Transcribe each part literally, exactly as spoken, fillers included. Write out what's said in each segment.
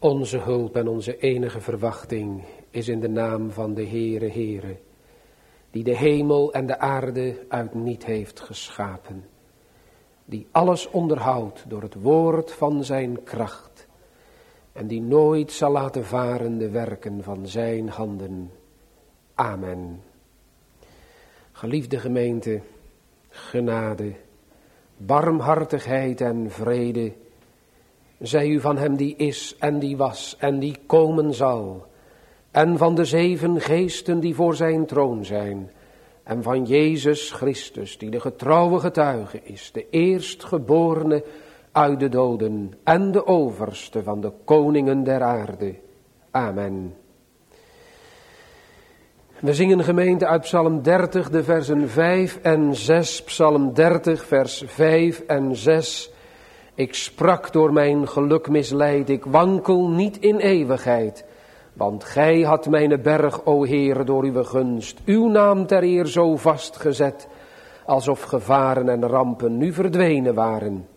Onze hulp en onze enige verwachting is in de naam van de Heere Heere, die de hemel en de aarde uit niet heeft geschapen, die alles onderhoudt door het woord van zijn kracht en die nooit zal laten varen de werken van zijn handen. Amen. Geliefde gemeente, genade, barmhartigheid en vrede zij u van hem die is en die was en die komen zal, en van de zeven geesten die voor zijn troon zijn, en van Jezus Christus die de getrouwe getuige is, de eerstgeborene uit de doden en de overste van de koningen der aarde. Amen. We zingen gemeente uit Psalm dertig, de versen vijf en zes, Psalm dertig, vers vijf en zes. Ik sprak door mijn geluk misleid, ik wankel niet in eeuwigheid. Want gij had mijn berg, o Heer, door uw gunst, uw naam ter eer zo vastgezet, alsof gevaren en rampen nu verdwenen waren.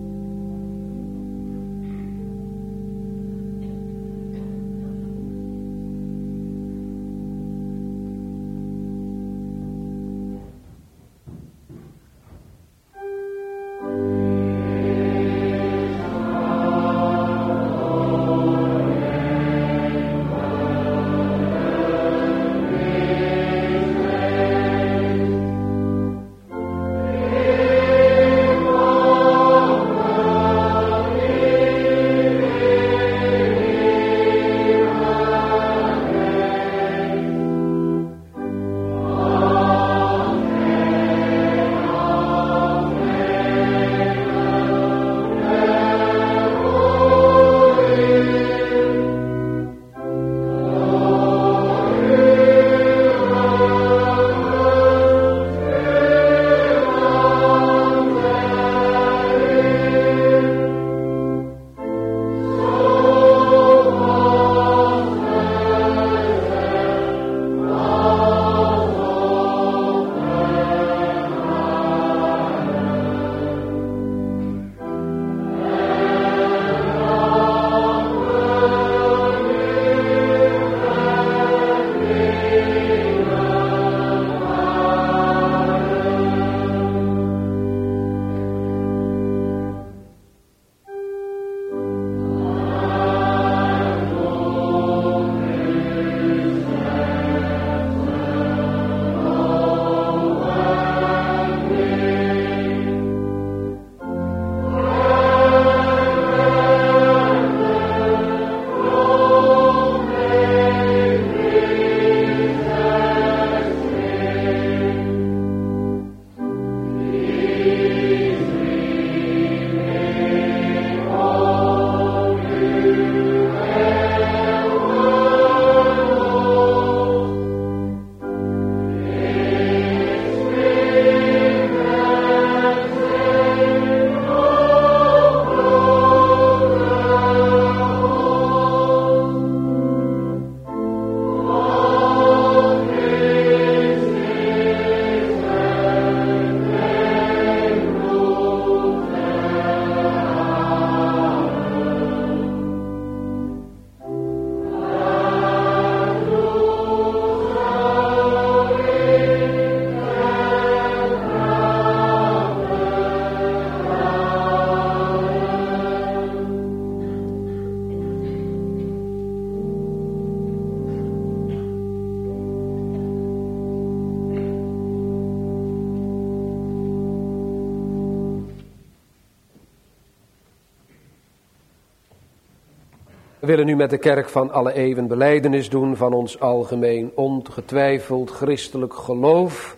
We willen nu met de kerk van alle eeuwen belijdenis doen van ons algemeen ongetwijfeld christelijk geloof.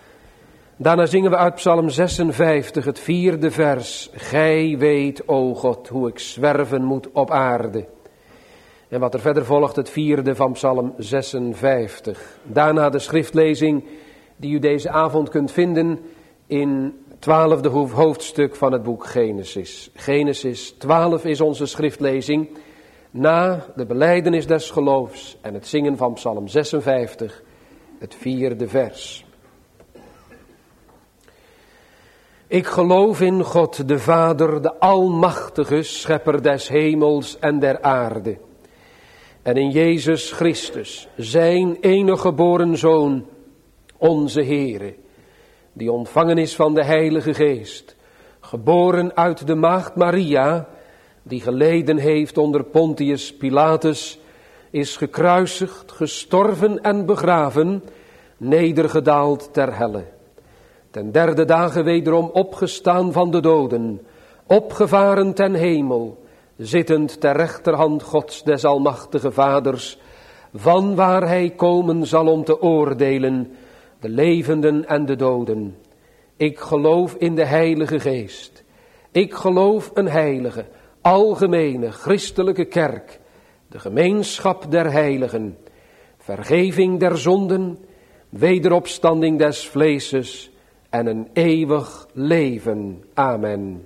Daarna zingen we uit Psalm zesenvijftig, het vierde vers. Gij weet, o God, hoe ik zwerven moet op aarde. En wat er verder volgt, het vierde van Psalm zesenvijftig. Daarna de schriftlezing die u deze avond kunt vinden in het twaalfde hoofdstuk van het boek Genesis. Genesis twaalf is onze schriftlezing. Na de belijdenis des geloofs en het zingen van Psalm zesenvijftig, het vierde vers. Ik geloof in God, de Vader, de Almachtige, Schepper des hemels en der aarde. En in Jezus Christus, zijn enige geboren Zoon, onze Heere, die ontvangen is van de Heilige Geest, geboren uit de maagd Maria, die geleden heeft onder Pontius Pilatus, is gekruisigd, gestorven en begraven, nedergedaald ter helle. Ten derde dagen wederom opgestaan van de doden, opgevaren ten hemel, zittend ter rechterhand Gods des Almachtige Vaders, van waar hij komen zal om te oordelen, de levenden en de doden. Ik geloof in de Heilige Geest. Ik geloof een heilige, algemene, christelijke kerk, de gemeenschap der heiligen, vergeving der zonden, wederopstanding des vleeses en een eeuwig leven. Amen.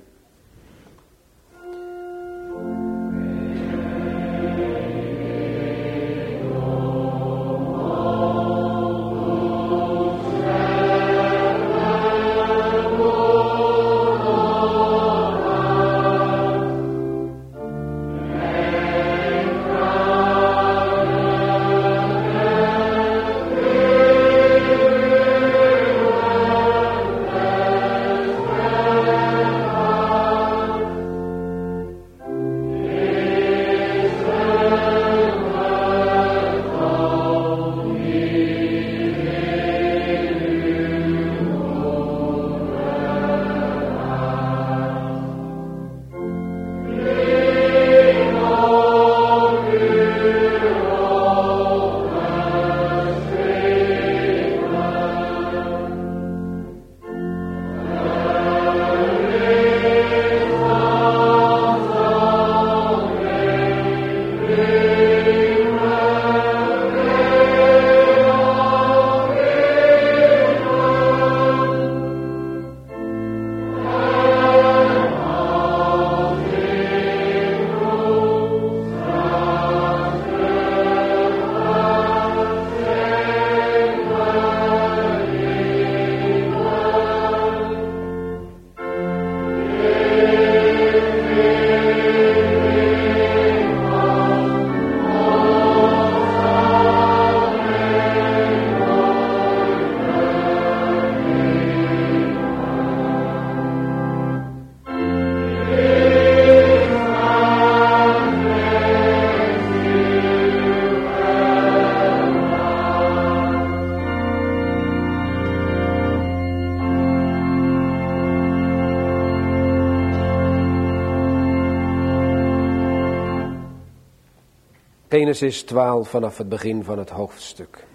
Genesis twaalf vanaf het begin van het hoofdstuk.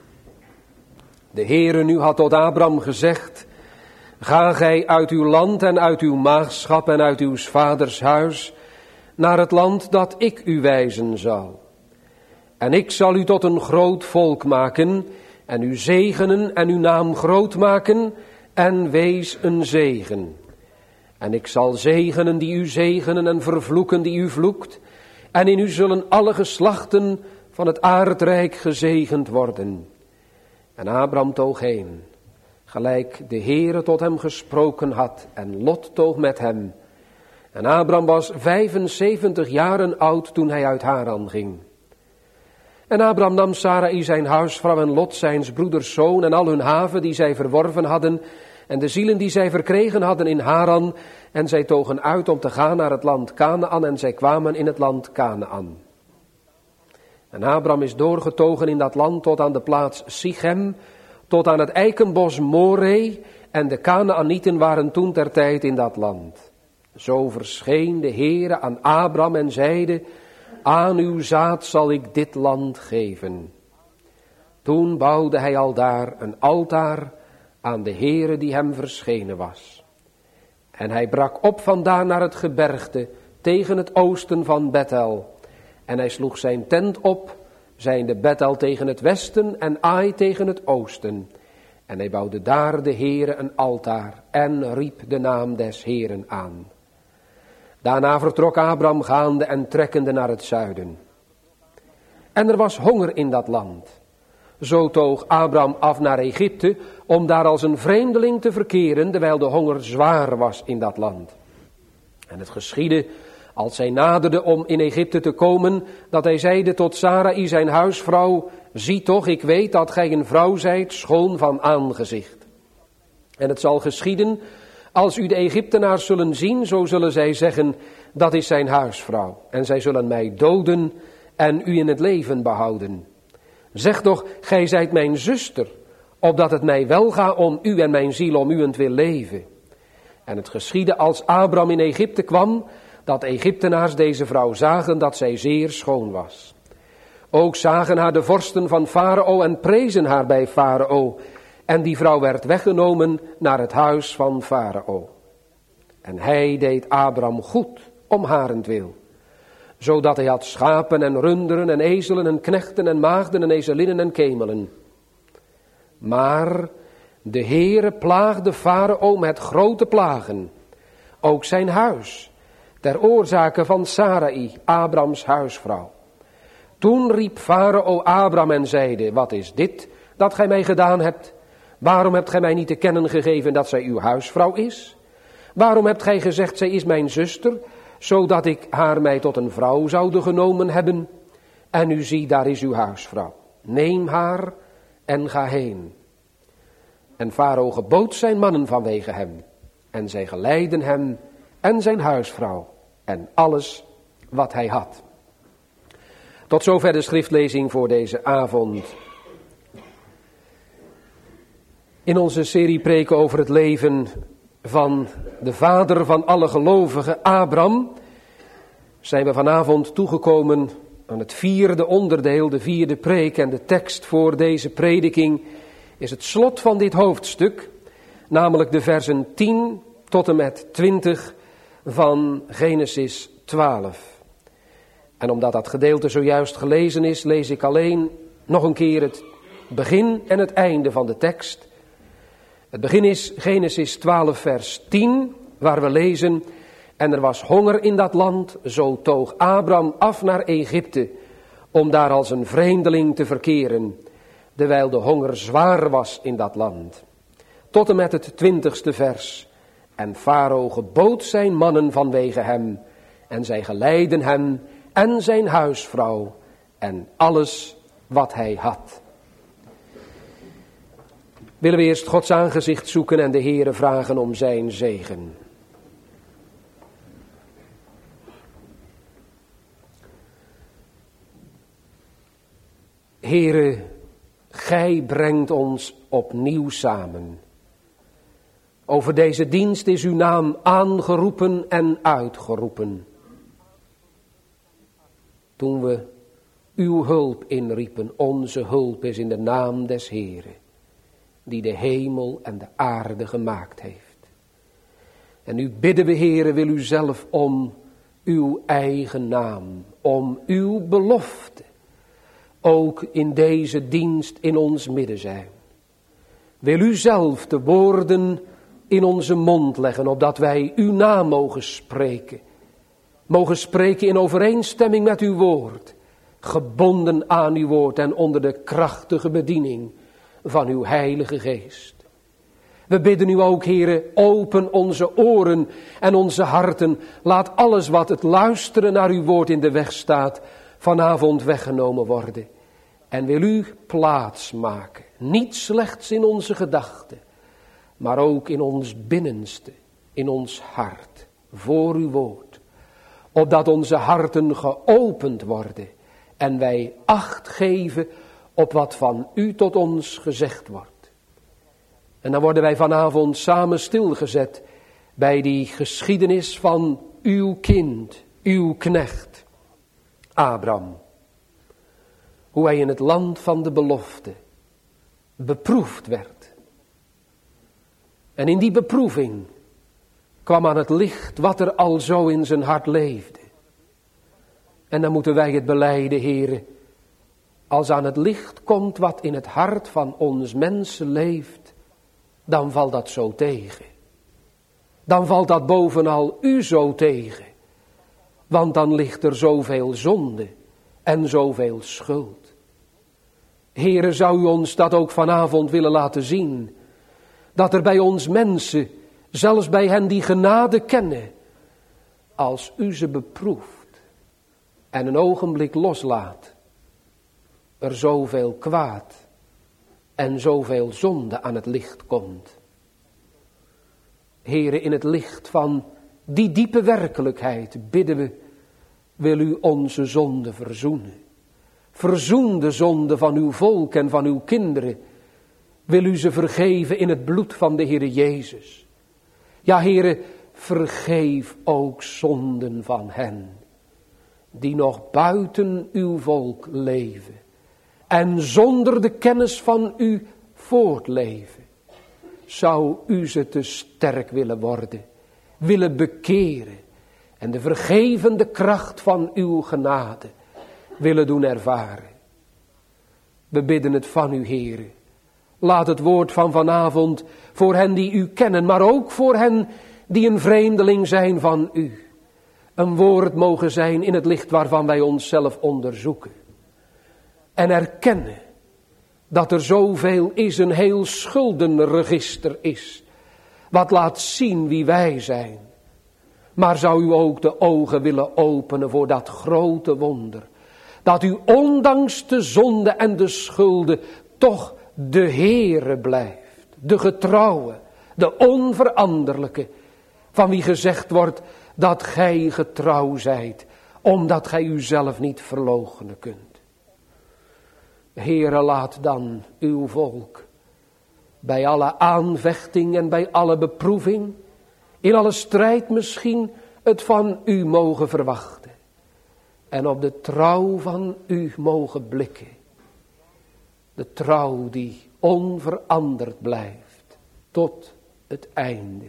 De Heere nu had tot Abraham gezegd: ga gij uit uw land en uit uw maagschap en uit uw vaders huis naar het land dat ik u wijzen zal. En ik zal u tot een groot volk maken en u zegenen en uw naam groot maken en wees een zegen. En ik zal zegenen die u zegenen en vervloeken die u vloekt. En in u zullen alle geslachten van het aardrijk gezegend worden. En Abraham toog heen, gelijk de Heere tot hem gesproken had, en Lot toog met hem. En Abraham was vijfenzeventig jaren oud toen hij uit Haran ging. En Abraham nam Sarai zijn huisvrouw en Lot zijns broeders zoon en al hun haven die zij verworven hadden en de zielen die zij verkregen hadden in Haran. En zij togen uit om te gaan naar het land Kanaan en zij kwamen in het land Kanaan. En Abraham is doorgetogen in dat land tot aan de plaats Sichem, tot aan het eikenbos Moreh, en de Kanaanieten waren toen ter tijd in dat land. Zo verscheen de Heere aan Abraham en zeide: aan uw zaad zal ik dit land geven. Toen bouwde hij aldaar een altaar aan de Heere die hem verschenen was. En hij brak op vandaan naar het gebergte tegen het oosten van Bethel. En hij sloeg zijn tent op, zijnde Bethel tegen het westen en Ai tegen het oosten. En hij bouwde daar de Heere een altaar en riep de naam des Heeren aan. Daarna vertrok Abraham gaande en trekkende naar het zuiden. En er was honger in dat land. Zo toog Abraham af naar Egypte, om daar als een vreemdeling te verkeren, terwijl de honger zwaar was in dat land. En het geschiedde, als zij naderde om in Egypte te komen, dat hij zeide tot Sarai zijn huisvrouw, zie toch, ik weet dat gij een vrouw zijt, schoon van aangezicht. En het zal geschieden, als u de Egyptenaars zullen zien, zo zullen zij zeggen, dat is zijn huisvrouw. En zij zullen mij doden en u in het leven behouden. Zeg toch, gij zijt mijn zuster, opdat het mij welga om u en mijn ziel om uwentwil leven. En het geschiedde als Abraham in Egypte kwam, dat Egyptenaars deze vrouw zagen dat zij zeer schoon was. Ook zagen haar de vorsten van Farao en prezen haar bij Farao. En die vrouw werd weggenomen naar het huis van Farao. En hij deed Abraham goed om harentwil, zodat hij had schapen en runderen en ezelen en knechten en maagden en ezelinnen en kemelen. Maar de Heere plaagde Farao met grote plagen, ook zijn huis, ter oorzake van Sarai, Abrams huisvrouw. Toen riep Farao Abraham en zeide, wat is dit dat gij mij gedaan hebt? Waarom hebt gij mij niet te kennen gegeven dat zij uw huisvrouw is? Waarom hebt gij gezegd, zij is mijn zuster, zodat ik haar mij tot een vrouw zoude genomen hebben? En nu zie, daar is uw huisvrouw. Neem haar en ga heen. En Farao gebood zijn mannen vanwege hem. En zij geleidden hem en zijn huisvrouw en alles wat hij had. Tot zover de schriftlezing voor deze avond. In onze serie preken over het leven van de vader van alle gelovigen, Abraham, zijn we vanavond toegekomen aan het vierde onderdeel, de vierde preek. En de tekst voor deze prediking is het slot van dit hoofdstuk, namelijk de versen tien tot en met twintig van Genesis twaalf. En omdat dat gedeelte zojuist gelezen is, lees ik alleen nog een keer het begin en het einde van de tekst. Het begin is Genesis twaalf vers tien, waar we lezen, en er was honger in dat land, zo toog Abraham af naar Egypte, om daar als een vreemdeling te verkeren, terwijl de honger zwaar was in dat land. Tot en met het twintigste vers. En Farao gebood zijn mannen vanwege hem, en zij geleidden hem en zijn huisvrouw en alles wat hij had. Willen we eerst Gods aangezicht zoeken en de Heere vragen om zijn zegen. Heere, gij brengt ons opnieuw samen. Over deze dienst is uw naam aangeroepen en uitgeroepen. Toen we uw hulp inriepen, onze hulp is in de naam des Heeren, die de hemel en de aarde gemaakt heeft. En nu bidden we, Heere, wil u zelf om uw eigen naam, om uw belofte, ook in deze dienst in ons midden zijn. Wil u zelf de woorden in onze mond leggen, opdat wij uw naam mogen spreken. Mogen spreken in overeenstemming met uw woord, gebonden aan uw woord en onder de krachtige bediening van uw heilige geest. We bidden u ook, Heere, open onze oren en onze harten. Laat alles wat het luisteren naar uw woord in de weg staat, vanavond weggenomen worden. En wil u plaats maken, niet slechts in onze gedachten, maar ook in ons binnenste, in ons hart, voor uw woord. Opdat onze harten geopend worden en wij acht geven op wat van u tot ons gezegd wordt. En dan worden wij vanavond samen stilgezet bij die geschiedenis van uw kind, uw knecht, Abraham. Hoe hij in het land van de belofte beproefd werd. En in die beproeving kwam aan het licht wat er al zo in zijn hart leefde. En dan moeten wij het belijden, Heere. Als aan het licht komt wat in het hart van ons mensen leeft, dan valt dat zo tegen. Dan valt dat bovenal u zo tegen. Want dan ligt er zoveel zonde en zoveel schuld. Heere, zou u ons dat ook vanavond willen laten zien? Dat er bij ons mensen, zelfs bij hen die genade kennen, als u ze beproeft en een ogenblik loslaat, er zoveel kwaad en zoveel zonde aan het licht komt. Heere, in het licht van die diepe werkelijkheid bidden we, wil u onze zonde verzoenen. Verzoen de zonde van uw volk en van uw kinderen. Wil u ze vergeven in het bloed van de Heere Jezus. Ja, Heere, vergeef ook zonden van hen, die nog buiten uw volk leven en zonder de kennis van u voortleven. Zou u ze te sterk willen worden, willen bekeren en de vergevende kracht van uw genade willen doen ervaren. We bidden het van u, Heere. Laat het woord van vanavond voor hen die u kennen, maar ook voor hen die een vreemdeling zijn van u, een woord mogen zijn in het licht waarvan wij onszelf onderzoeken. En erkennen dat er zoveel is, een heel schuldenregister is, wat laat zien wie wij zijn. Maar zou u ook de ogen willen openen voor dat grote wonder, dat u ondanks de zonde en de schulden toch de Heere blijft, de getrouwe, de onveranderlijke, van wie gezegd wordt dat gij getrouw zijt, omdat gij uzelf niet verloochenen kunt. Heere, laat dan uw volk bij alle aanvechting en bij alle beproeving, in alle strijd misschien, het van u mogen verwachten. En op de trouw van u mogen blikken. De trouw die onveranderd blijft tot het einde.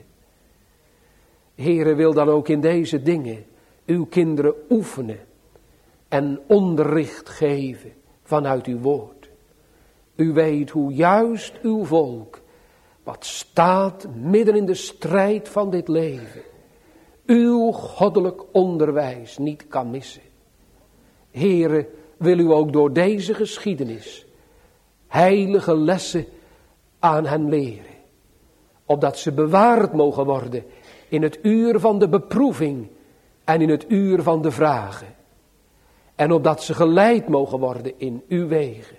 Heere, wil dan ook in deze dingen uw kinderen oefenen en onderricht geven vanuit uw woord. U weet hoe juist uw volk, wat staat midden in de strijd van dit leven, uw goddelijk onderwijs niet kan missen. Heere, wil u ook door deze geschiedenis heilige lessen aan hen leren, opdat ze bewaard mogen worden in het uur van de beproeving en in het uur van de vragen. En opdat ze geleid mogen worden in uw wegen.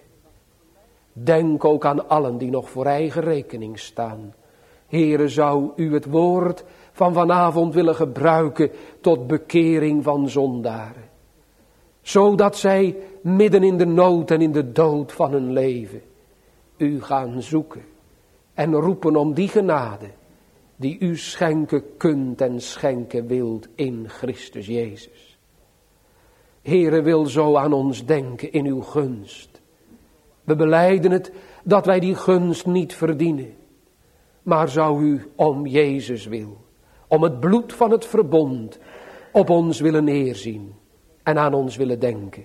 Denk ook aan allen die nog voor eigen rekening staan. Heere, zou u het woord van vanavond willen gebruiken tot bekering van zondaren. Zodat zij midden in de nood en in de dood van hun leven u gaan zoeken en roepen om die genade die u schenken kunt en schenken wilt in Christus Jezus. Heere, wil zo aan ons denken in uw gunst. We belijden het dat wij die gunst niet verdienen. Maar zou u om Jezus wil, om het bloed van het verbond, op ons willen neerzien en aan ons willen denken.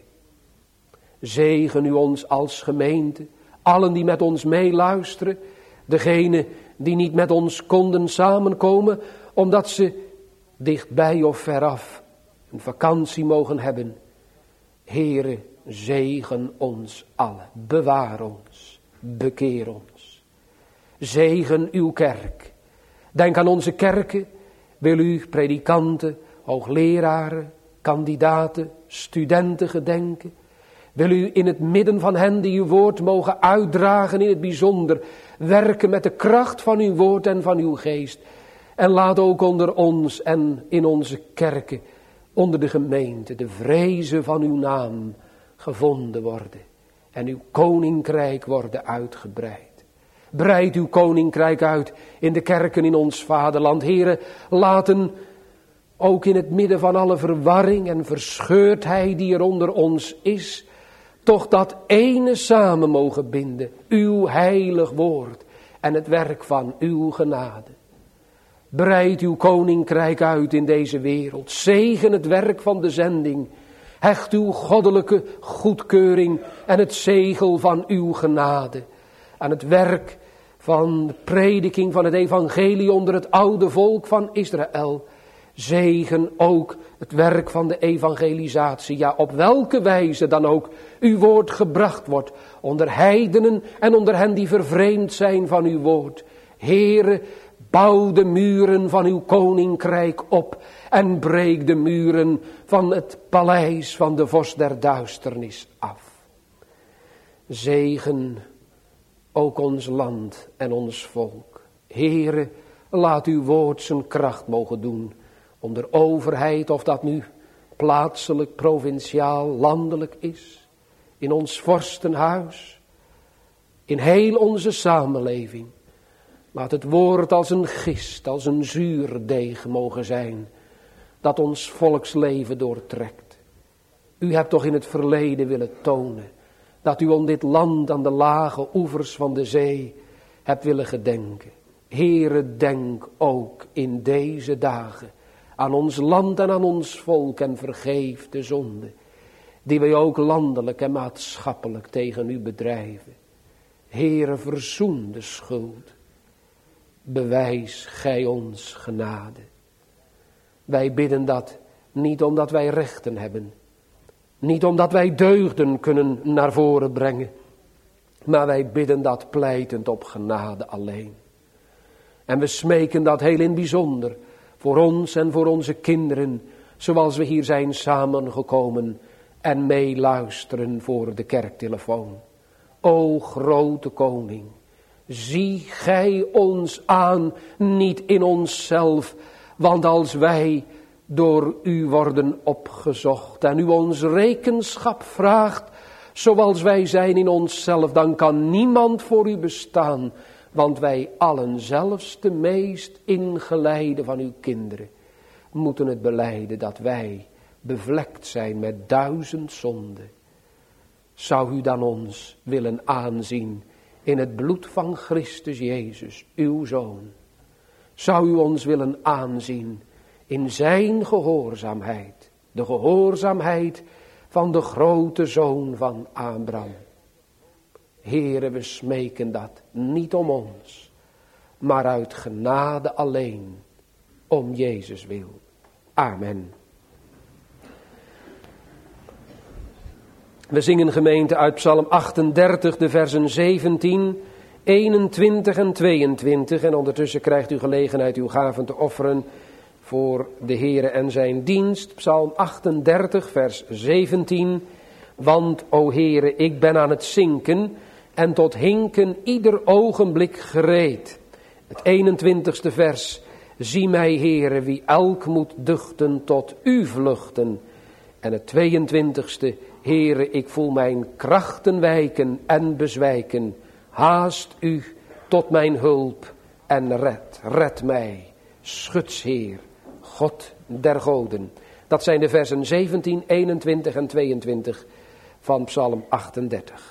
Zegen u ons als gemeente, allen die met ons meeluisteren, degenen die niet met ons konden samenkomen, omdat ze dichtbij of veraf een vakantie mogen hebben. Heere, zegen ons allen, bewaar ons, bekeer ons. Zegen uw kerk. Denk aan onze kerken, wil u predikanten, hoogleraren, kandidaten, studenten gedenken. Wil u in het midden van hen die uw woord mogen uitdragen in het bijzonder, werken met de kracht van uw woord en van uw geest. En laat ook onder ons en in onze kerken, onder de gemeente, de vrezen van uw naam gevonden worden. En uw koninkrijk worden uitgebreid. Breid uw koninkrijk uit in de kerken in ons vaderland. Heere, laten ook in het midden van alle verwarring en verscheurdheid die er onder ons is, toch dat ene samen mogen binden, uw heilig woord en het werk van uw genade. Breid uw koninkrijk uit in deze wereld. Zegen het werk van de zending. Hecht uw goddelijke goedkeuring en het zegel van uw genade aan het werk van de prediking van het evangelie onder het oude volk van Israël. Zegen ook het werk van de evangelisatie. Ja, op welke wijze dan ook uw woord gebracht wordt. Onder heidenen en onder hen die vervreemd zijn van uw woord. Heere, bouw de muren van uw koninkrijk op. En breek de muren van het paleis van de vorst der duisternis af. Zegen ook ons land en ons volk. Heere, laat uw woord zijn kracht mogen doen. Onder overheid, of dat nu plaatselijk, provinciaal, landelijk is. In ons vorstenhuis. In heel onze samenleving. Laat het woord als een gist, als een zuurdeeg mogen zijn. Dat ons volksleven doortrekt. U hebt toch in het verleden willen tonen. Dat u om dit land aan de lage oevers van de zee hebt willen gedenken. Heere, denk ook in deze dagen aan ons land en aan ons volk en vergeef de zonde. Die wij ook landelijk en maatschappelijk tegen u bedrijven. Heere, verzoen de schuld. Bewijs gij ons genade. Wij bidden dat niet omdat wij rechten hebben. Niet omdat wij deugden kunnen naar voren brengen. Maar wij bidden dat pleitend op genade alleen. En we smeken dat heel in bijzonder voor ons en voor onze kinderen. Zoals we hier zijn samengekomen en meeluisteren voor de kerktelefoon. O grote koning, zie gij ons aan, niet in onszelf. Want als wij door u worden opgezocht en u ons rekenschap vraagt, zoals wij zijn in onszelf, dan kan niemand voor u bestaan. Want wij allen, zelfs de meest ingeleide van uw kinderen, moeten het belijden dat wij bevlekt zijn met duizend zonden. Zou u dan ons willen aanzien in het bloed van Christus Jezus, uw Zoon? Zou u ons willen aanzien in zijn gehoorzaamheid, de gehoorzaamheid van de grote Zoon van Abraham? Heere, we smeken dat niet om ons, maar uit genade alleen, om Jezus wil. Amen. We zingen, gemeente, uit Psalm achtendertig, de versen zeventien, eenentwintig en tweeëntwintig. En ondertussen krijgt u gelegenheid uw gaven te offeren voor de Heere en zijn dienst. Psalm achtendertig, vers zeventien. Want, o Heere, ik ben aan het zinken en tot hinken ieder ogenblik gereed. Het eenentwintigste vers. Zie mij, Heere, wie elk moet duchten tot u vluchten. En het tweeëntwintigste. Heere, ik voel mijn krachten wijken en bezwijken. Haast u tot mijn hulp en red, red mij. Schutsheer, God der goden. Dat zijn de versen zeventien, eenentwintig en tweeëntwintig van Psalm achtendertig.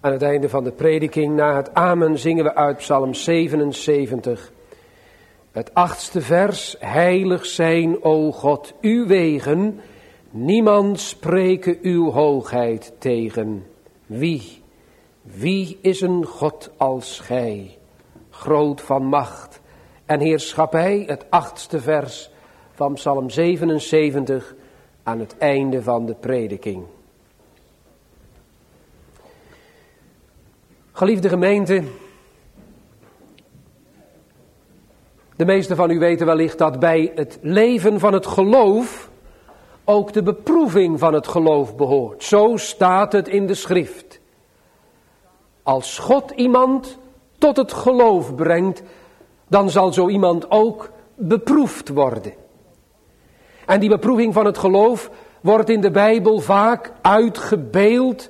Aan het einde van de prediking, na het amen, zingen we uit Psalm zevenenzeventig. Het achtste vers, heilig zijn, o God, uw wegen, niemand spreke uw hoogheid tegen. Wie, wie is een God als gij, groot van macht en heerschappij, het achtste vers van Psalm zevenenzeventig aan het einde van de prediking. Geliefde gemeente, de meesten van u weten wellicht dat bij het leven van het geloof ook de beproeving van het geloof behoort. Zo staat het in de schrift. Als God iemand tot het geloof brengt, dan zal zo iemand ook beproefd worden. En die beproeving van het geloof wordt in de Bijbel vaak uitgebeeld,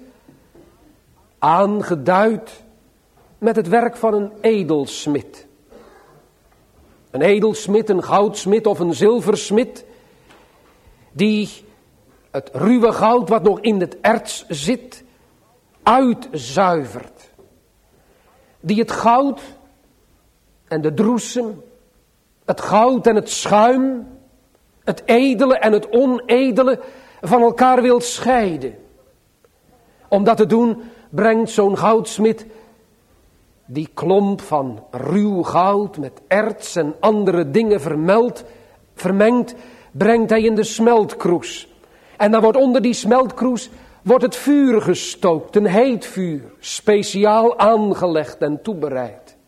aangeduid met het werk van een edelsmid. Een edelsmid, een goudsmid of een zilversmid, die het ruwe goud wat nog in het erts zit, uitzuivert. Die het goud en de droesem, het goud en het schuim, het edele en het onedele van elkaar wil scheiden. Om dat te doen brengt zo'n goudsmid die klomp van ruw goud met erts en andere dingen vermeld, vermengd, brengt hij in de smeltkroes. En dan wordt onder die smeltkroes wordt het vuur gestookt, een heet vuur, speciaal aangelegd en toebereid.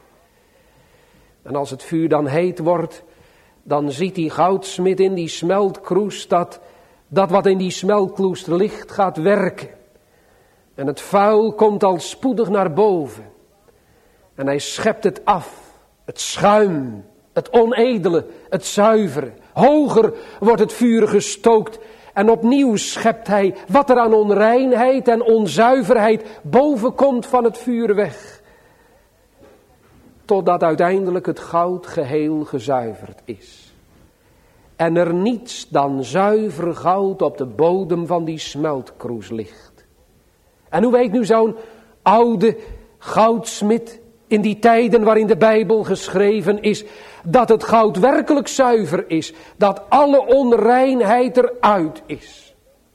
En als het vuur dan heet wordt, dan ziet die goudsmid in die smeltkroes dat dat wat in die smeltkroes ligt gaat werken. En het vuil komt al spoedig naar boven. En hij schept het af, het schuim, het onedele, het zuivere. Hoger wordt het vuur gestookt en opnieuw schept hij wat er aan onreinheid en onzuiverheid boven komt van het vuur weg. Totdat uiteindelijk het goud geheel gezuiverd is. En er niets dan zuiver goud op de bodem van die smeltkroes ligt. En hoe weet nu zo'n oude goudsmid in die tijden waarin de Bijbel geschreven is, dat het goud werkelijk zuiver is, dat alle onreinheid eruit is?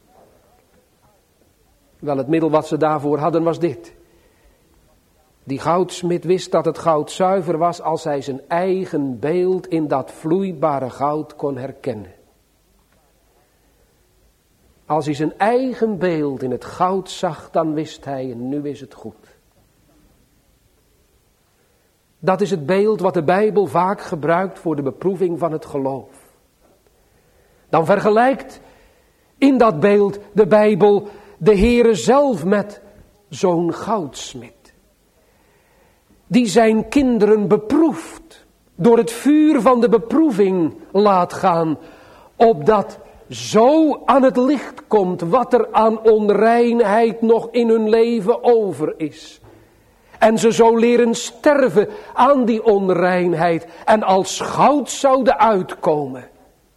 Wel, het middel wat ze daarvoor hadden was dit. Die goudsmid wist dat het goud zuiver was als hij zijn eigen beeld in dat vloeibare goud kon herkennen. Als hij zijn eigen beeld in het goud zag, dan wist hij, en nu is het goed. Dat is het beeld wat de Bijbel vaak gebruikt voor de beproeving van het geloof. Dan vergelijkt in dat beeld de Bijbel de Heere zelf met zo'n goudsmid. Die zijn kinderen beproeft, door het vuur van de beproeving laat gaan, opdat zo aan het licht komt wat er aan onreinheid nog in hun leven over is. En ze zo leren sterven aan die onreinheid en als goud zouden uitkomen.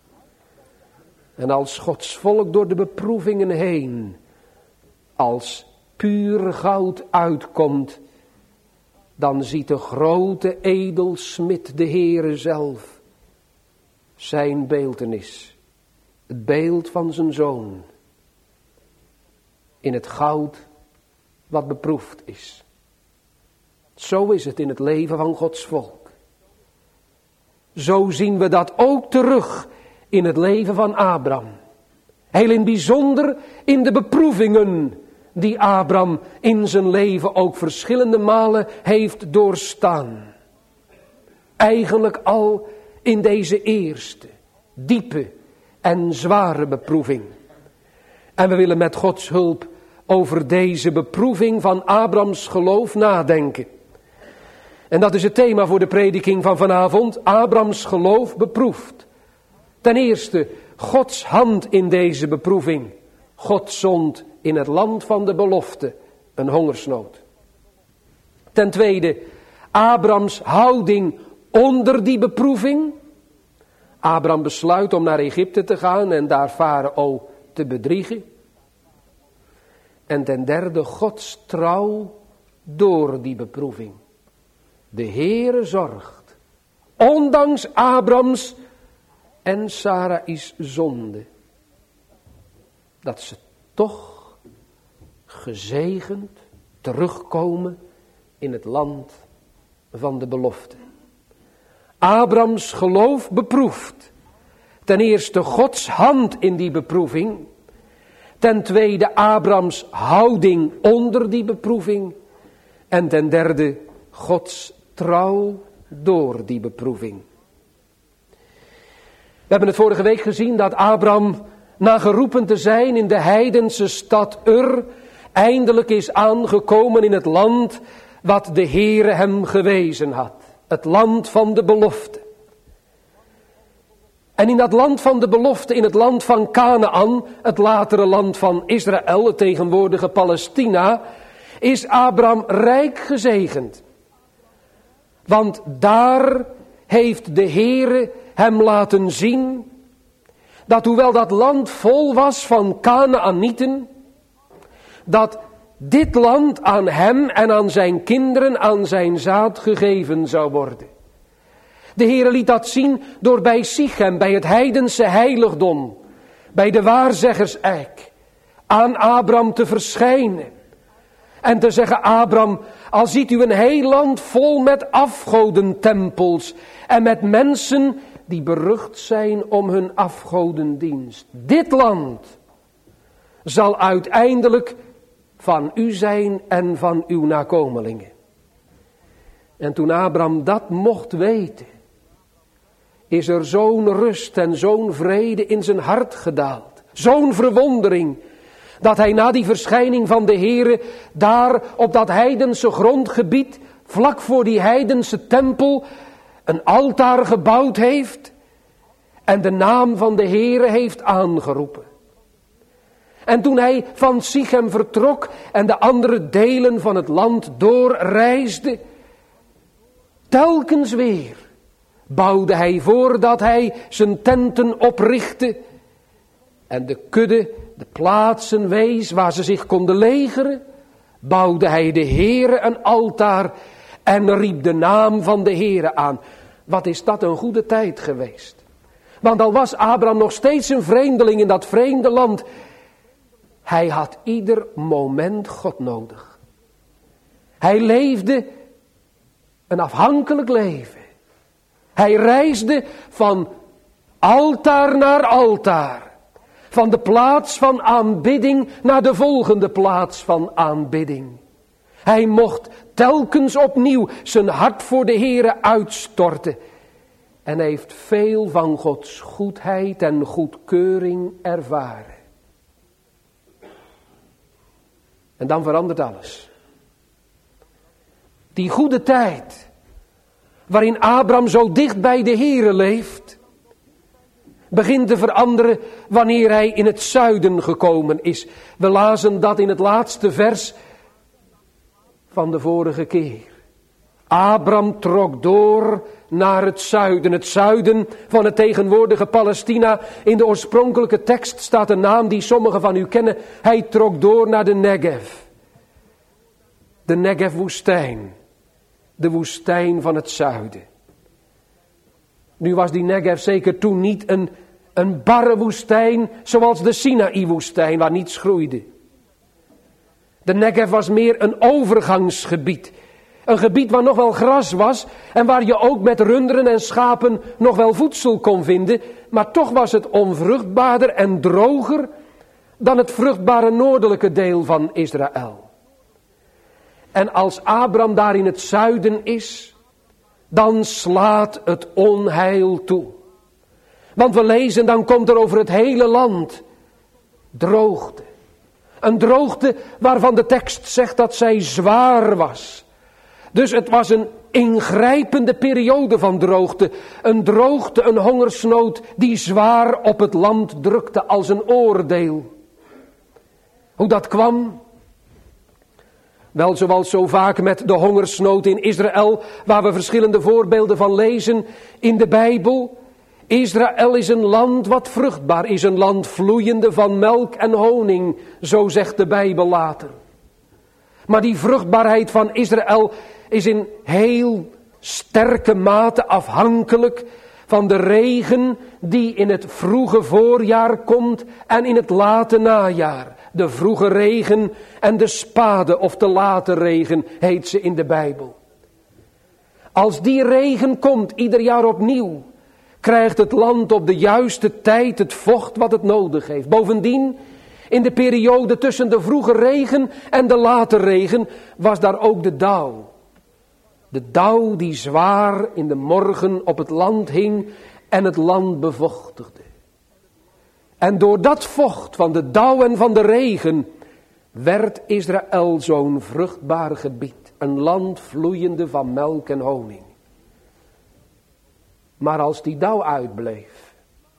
En als Gods volk door de beproevingen heen als puur goud uitkomt, dan ziet de grote edelsmid, de Heere zelf, zijn beeltenis, het beeld van zijn zoon, in het goud wat beproefd is. Zo is het in het leven van Gods volk. Zo zien we dat ook terug in het leven van Abraham. Heel in het bijzonder in de beproevingen die Abraham in zijn leven ook verschillende malen heeft doorstaan. Eigenlijk al in deze eerste, diepe en zware beproeving. En we willen met Gods hulp over deze beproeving van Abrahams geloof nadenken. En dat is het thema voor de prediking van vanavond. Abrahams geloof beproefd. Ten eerste, Gods hand in deze beproeving. God zond in het land van de belofte een hongersnood. Ten tweede, Abrahams houding onder die beproeving. Abraham besluit om naar Egypte te gaan en daar Farao te bedriegen. En ten derde Gods trouw door die beproeving. De Heere zorgt, ondanks Abrams en Sarais zonde, dat ze toch gezegend terugkomen in het land van de belofte. Abrams geloof beproeft. Ten eerste Gods hand in die beproeving. Ten tweede Abrams houding onder die beproeving. En ten derde Gods trouw door die beproeving. We hebben het vorige week gezien dat Abram, na geroepen te zijn in de heidense stad Ur, eindelijk is aangekomen in het land wat de Heere hem gewezen had. Het land van de belofte. En in dat land van de belofte, in het land van Kanaan, het latere land van Israël, het tegenwoordige Palestina, is Abram rijk gezegend. Want daar heeft de Heere hem laten zien dat hoewel dat land vol was van Kanaanieten, dat dit land aan hem en aan zijn kinderen, aan zijn zaad gegeven zou worden. De Heere liet dat zien door bij Sichem, bij het heidense heiligdom, bij de waarzeggerseik, aan Abram te verschijnen. En te zeggen, Abram, al ziet u een heel land vol met afgodentempels en met mensen die berucht zijn om hun afgodendienst. Dit land zal uiteindelijk van u zijn en van uw nakomelingen. En toen Abram dat mocht weten, is er zo'n rust en zo'n vrede in zijn hart gedaald. Zo'n verwondering, dat hij na die verschijning van de Heere daar op dat heidense grondgebied, vlak voor die heidense tempel, een altaar gebouwd heeft en de naam van de Heere heeft aangeroepen. En toen hij van Sichem vertrok en de andere delen van het land doorreisde, telkens weer bouwde hij voordat hij zijn tenten oprichtte en de kudde de plaatsen wees waar ze zich konden legeren, bouwde hij de Heere een altaar en riep de naam van de Heere aan. Wat is dat een goede tijd geweest. Want al was Abraham nog steeds een vreemdeling in dat vreemde land, hij had ieder moment God nodig. Hij leefde een afhankelijk leven. Hij reisde van altaar naar altaar. Van de plaats van aanbidding naar de volgende plaats van aanbidding. Hij mocht telkens opnieuw zijn hart voor de Heere uitstorten. En hij heeft veel van Gods goedheid en goedkeuring ervaren. En dan verandert alles. Die goede tijd, waarin Abraham zo dicht bij de Heere leeft, begint te veranderen wanneer hij in het zuiden gekomen is. We lazen dat in het laatste vers van de vorige keer. Abraham trok door naar het zuiden. Het zuiden van het tegenwoordige Palestina. In de oorspronkelijke tekst staat een naam die sommigen van u kennen. Hij trok door naar de Negev. De Negev-woestijn. De woestijn van het zuiden. Nu was die Negev zeker toen niet een, een barre woestijn zoals de Sinaï-woestijn waar niets groeide. De Negev was meer een overgangsgebied. Een gebied waar nog wel gras was en waar je ook met runderen en schapen nog wel voedsel kon vinden. Maar toch was het onvruchtbaarder en droger dan het vruchtbare noordelijke deel van Israël. En als Abraham daar in het zuiden is, dan slaat het onheil toe. Want we lezen, dan komt er over het hele land droogte. Een droogte waarvan de tekst zegt dat zij zwaar was. Dus het was een ingrijpende periode van droogte. Een droogte, een hongersnood die zwaar op het land drukte als een oordeel. Hoe dat kwam? Wel, zoals zo vaak met de hongersnood in Israël, waar we verschillende voorbeelden van lezen in de Bijbel, Israël is een land wat vruchtbaar is, een land vloeiende van melk en honing, zo zegt de Bijbel later. Maar die vruchtbaarheid van Israël is in heel sterke mate afhankelijk van de regen die in het vroege voorjaar komt en in het late najaar. De vroege regen en de spade of de late regen heet ze in de Bijbel. Als die regen komt ieder jaar opnieuw, krijgt het land op de juiste tijd het vocht wat het nodig heeft. Bovendien, in de periode tussen de vroege regen en de late regen was daar ook de dauw. De dauw die zwaar in de morgen op het land hing en het land bevochtigde. En door dat vocht van de dauw en van de regen werd Israël zo'n vruchtbaar gebied. Een land vloeiende van melk en honing. Maar als die dauw uitbleef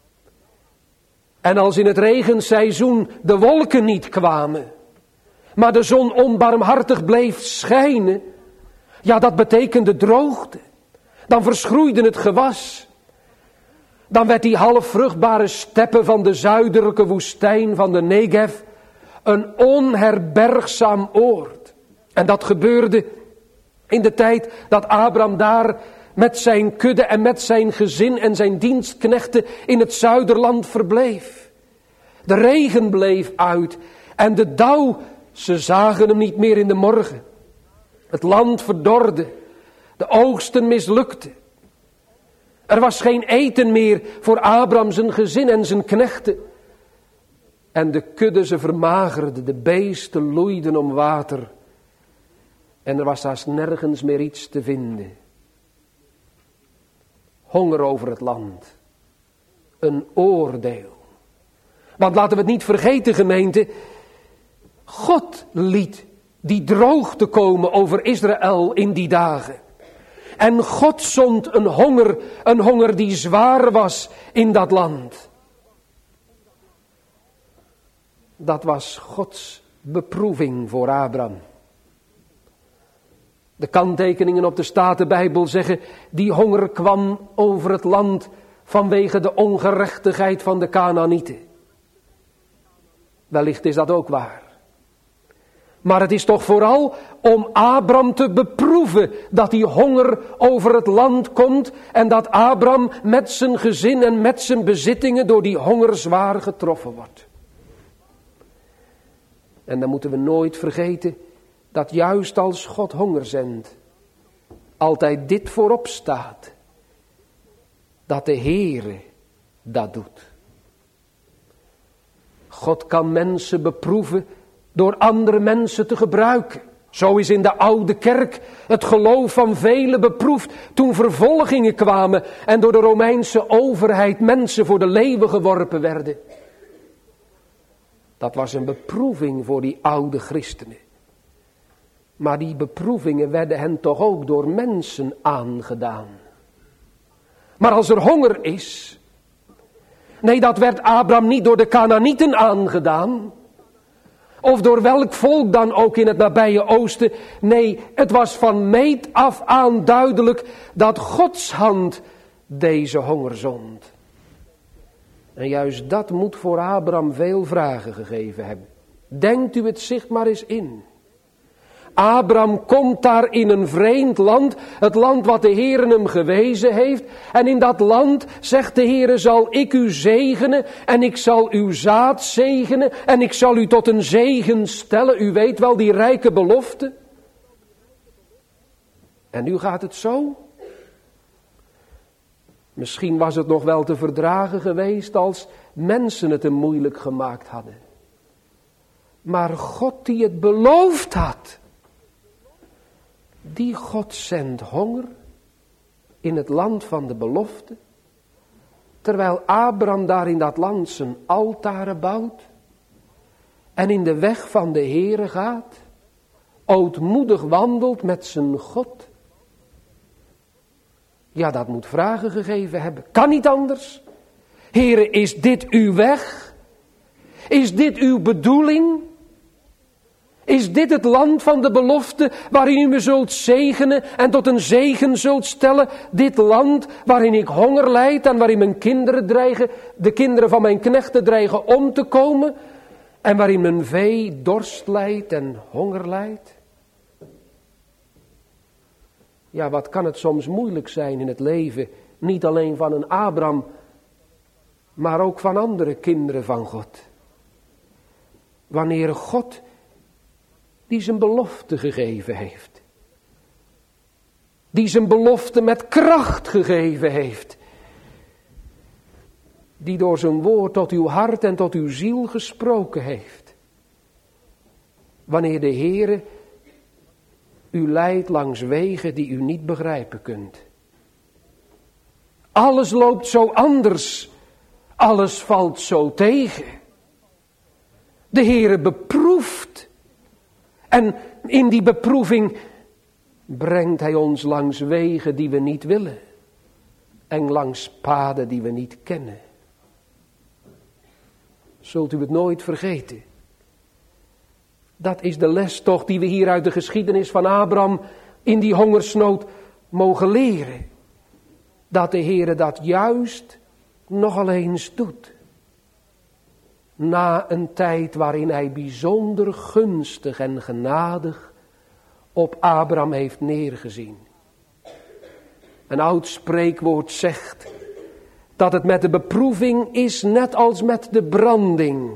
en als in het regenseizoen de wolken niet kwamen, maar de zon onbarmhartig bleef schijnen, ja, dat betekende droogte. Dan verschroeide het gewas. Dan werd die half vruchtbare steppen van de zuidelijke woestijn van de Negev een onherbergzaam oord. En dat gebeurde in de tijd dat Abraham daar met zijn kudde en met zijn gezin en zijn dienstknechten in het zuiderland verbleef. De regen bleef uit en de dauw, ze zagen hem niet meer in de morgen. Het land verdorde, de oogsten mislukten. Er was geen eten meer voor Abraham zijn gezin en zijn knechten. En de kudde ze vermagerde, de beesten loeiden om water. En er was haast nergens meer iets te vinden. Honger over het land. Een oordeel. Want laten we het niet vergeten, gemeente. God liet die droogte komen over Israël in die dagen. En God zond een honger, een honger die zwaar was in dat land. Dat was Gods beproeving voor Abraham. De kanttekeningen op de Statenbijbel zeggen, die honger kwam over het land vanwege de ongerechtigheid van de Kanaanieten. Wellicht is dat ook waar. Maar het is toch vooral om Abraham te beproeven dat die honger over het land komt en dat Abraham met zijn gezin en met zijn bezittingen door die honger zwaar getroffen wordt. En dan moeten we nooit vergeten dat juist als God honger zendt, altijd dit voorop staat, dat de Heere dat doet. God kan mensen beproeven door andere mensen te gebruiken. Zo is in de oude kerk het geloof van velen beproefd toen vervolgingen kwamen en door de Romeinse overheid mensen voor de leeuwen geworpen werden. Dat was een beproeving voor die oude christenen. Maar die beproevingen werden hen toch ook door mensen aangedaan. Maar als er honger is, nee, dat werd Abraham niet door de Kanaanieten aangedaan. Of door welk volk dan ook in het nabije oosten. Nee, het was van meet af aan duidelijk dat Gods hand deze honger zond. En juist dat moet voor Abraham veel vragen gegeven hebben. Denkt u het zich maar eens in. Abraham komt daar in een vreemd land, het land wat de Heere hem gewezen heeft. En in dat land, zegt de Heere, zal ik u zegenen en ik zal uw zaad zegenen en ik zal u tot een zegen stellen. U weet wel die rijke belofte. En nu gaat het zo. Misschien was het nog wel te verdragen geweest als mensen het hem moeilijk gemaakt hadden. Maar God die het beloofd had, die God zendt honger in het land van de belofte, terwijl Abraham daar in dat land zijn altaren bouwt en in de weg van de Heere gaat, ootmoedig wandelt met zijn God. Ja, dat moet vragen gegeven hebben. Kan niet anders. Heere, is dit uw weg? Is dit uw bedoeling? Is dit het land van de belofte waarin u me zult zegenen en tot een zegen zult stellen? Dit land waarin ik honger lijd en waarin mijn kinderen dreigen, de kinderen van mijn knechten dreigen om te komen? En waarin mijn vee dorst lijdt en honger lijdt? Ja, wat kan het soms moeilijk zijn in het leven, niet alleen van een Abraham, maar ook van andere kinderen van God. Wanneer God die zijn belofte gegeven heeft, die zijn belofte met kracht gegeven heeft, die door zijn woord tot uw hart en tot uw ziel gesproken heeft. Wanneer de Heere u leidt langs wegen die u niet begrijpen kunt. Alles loopt zo anders, alles valt zo tegen. De Heere beproeft en in die beproeving brengt hij ons langs wegen die we niet willen en langs paden die we niet kennen. Zult u het nooit vergeten? Dat is de les toch die we hier uit de geschiedenis van Abraham in die hongersnood mogen leren. Dat de Heere dat juist nogal eens doet. Na een tijd waarin hij bijzonder gunstig en genadig op Abraham heeft neergezien. Een oud spreekwoord zegt dat het met de beproeving is net als met de branding.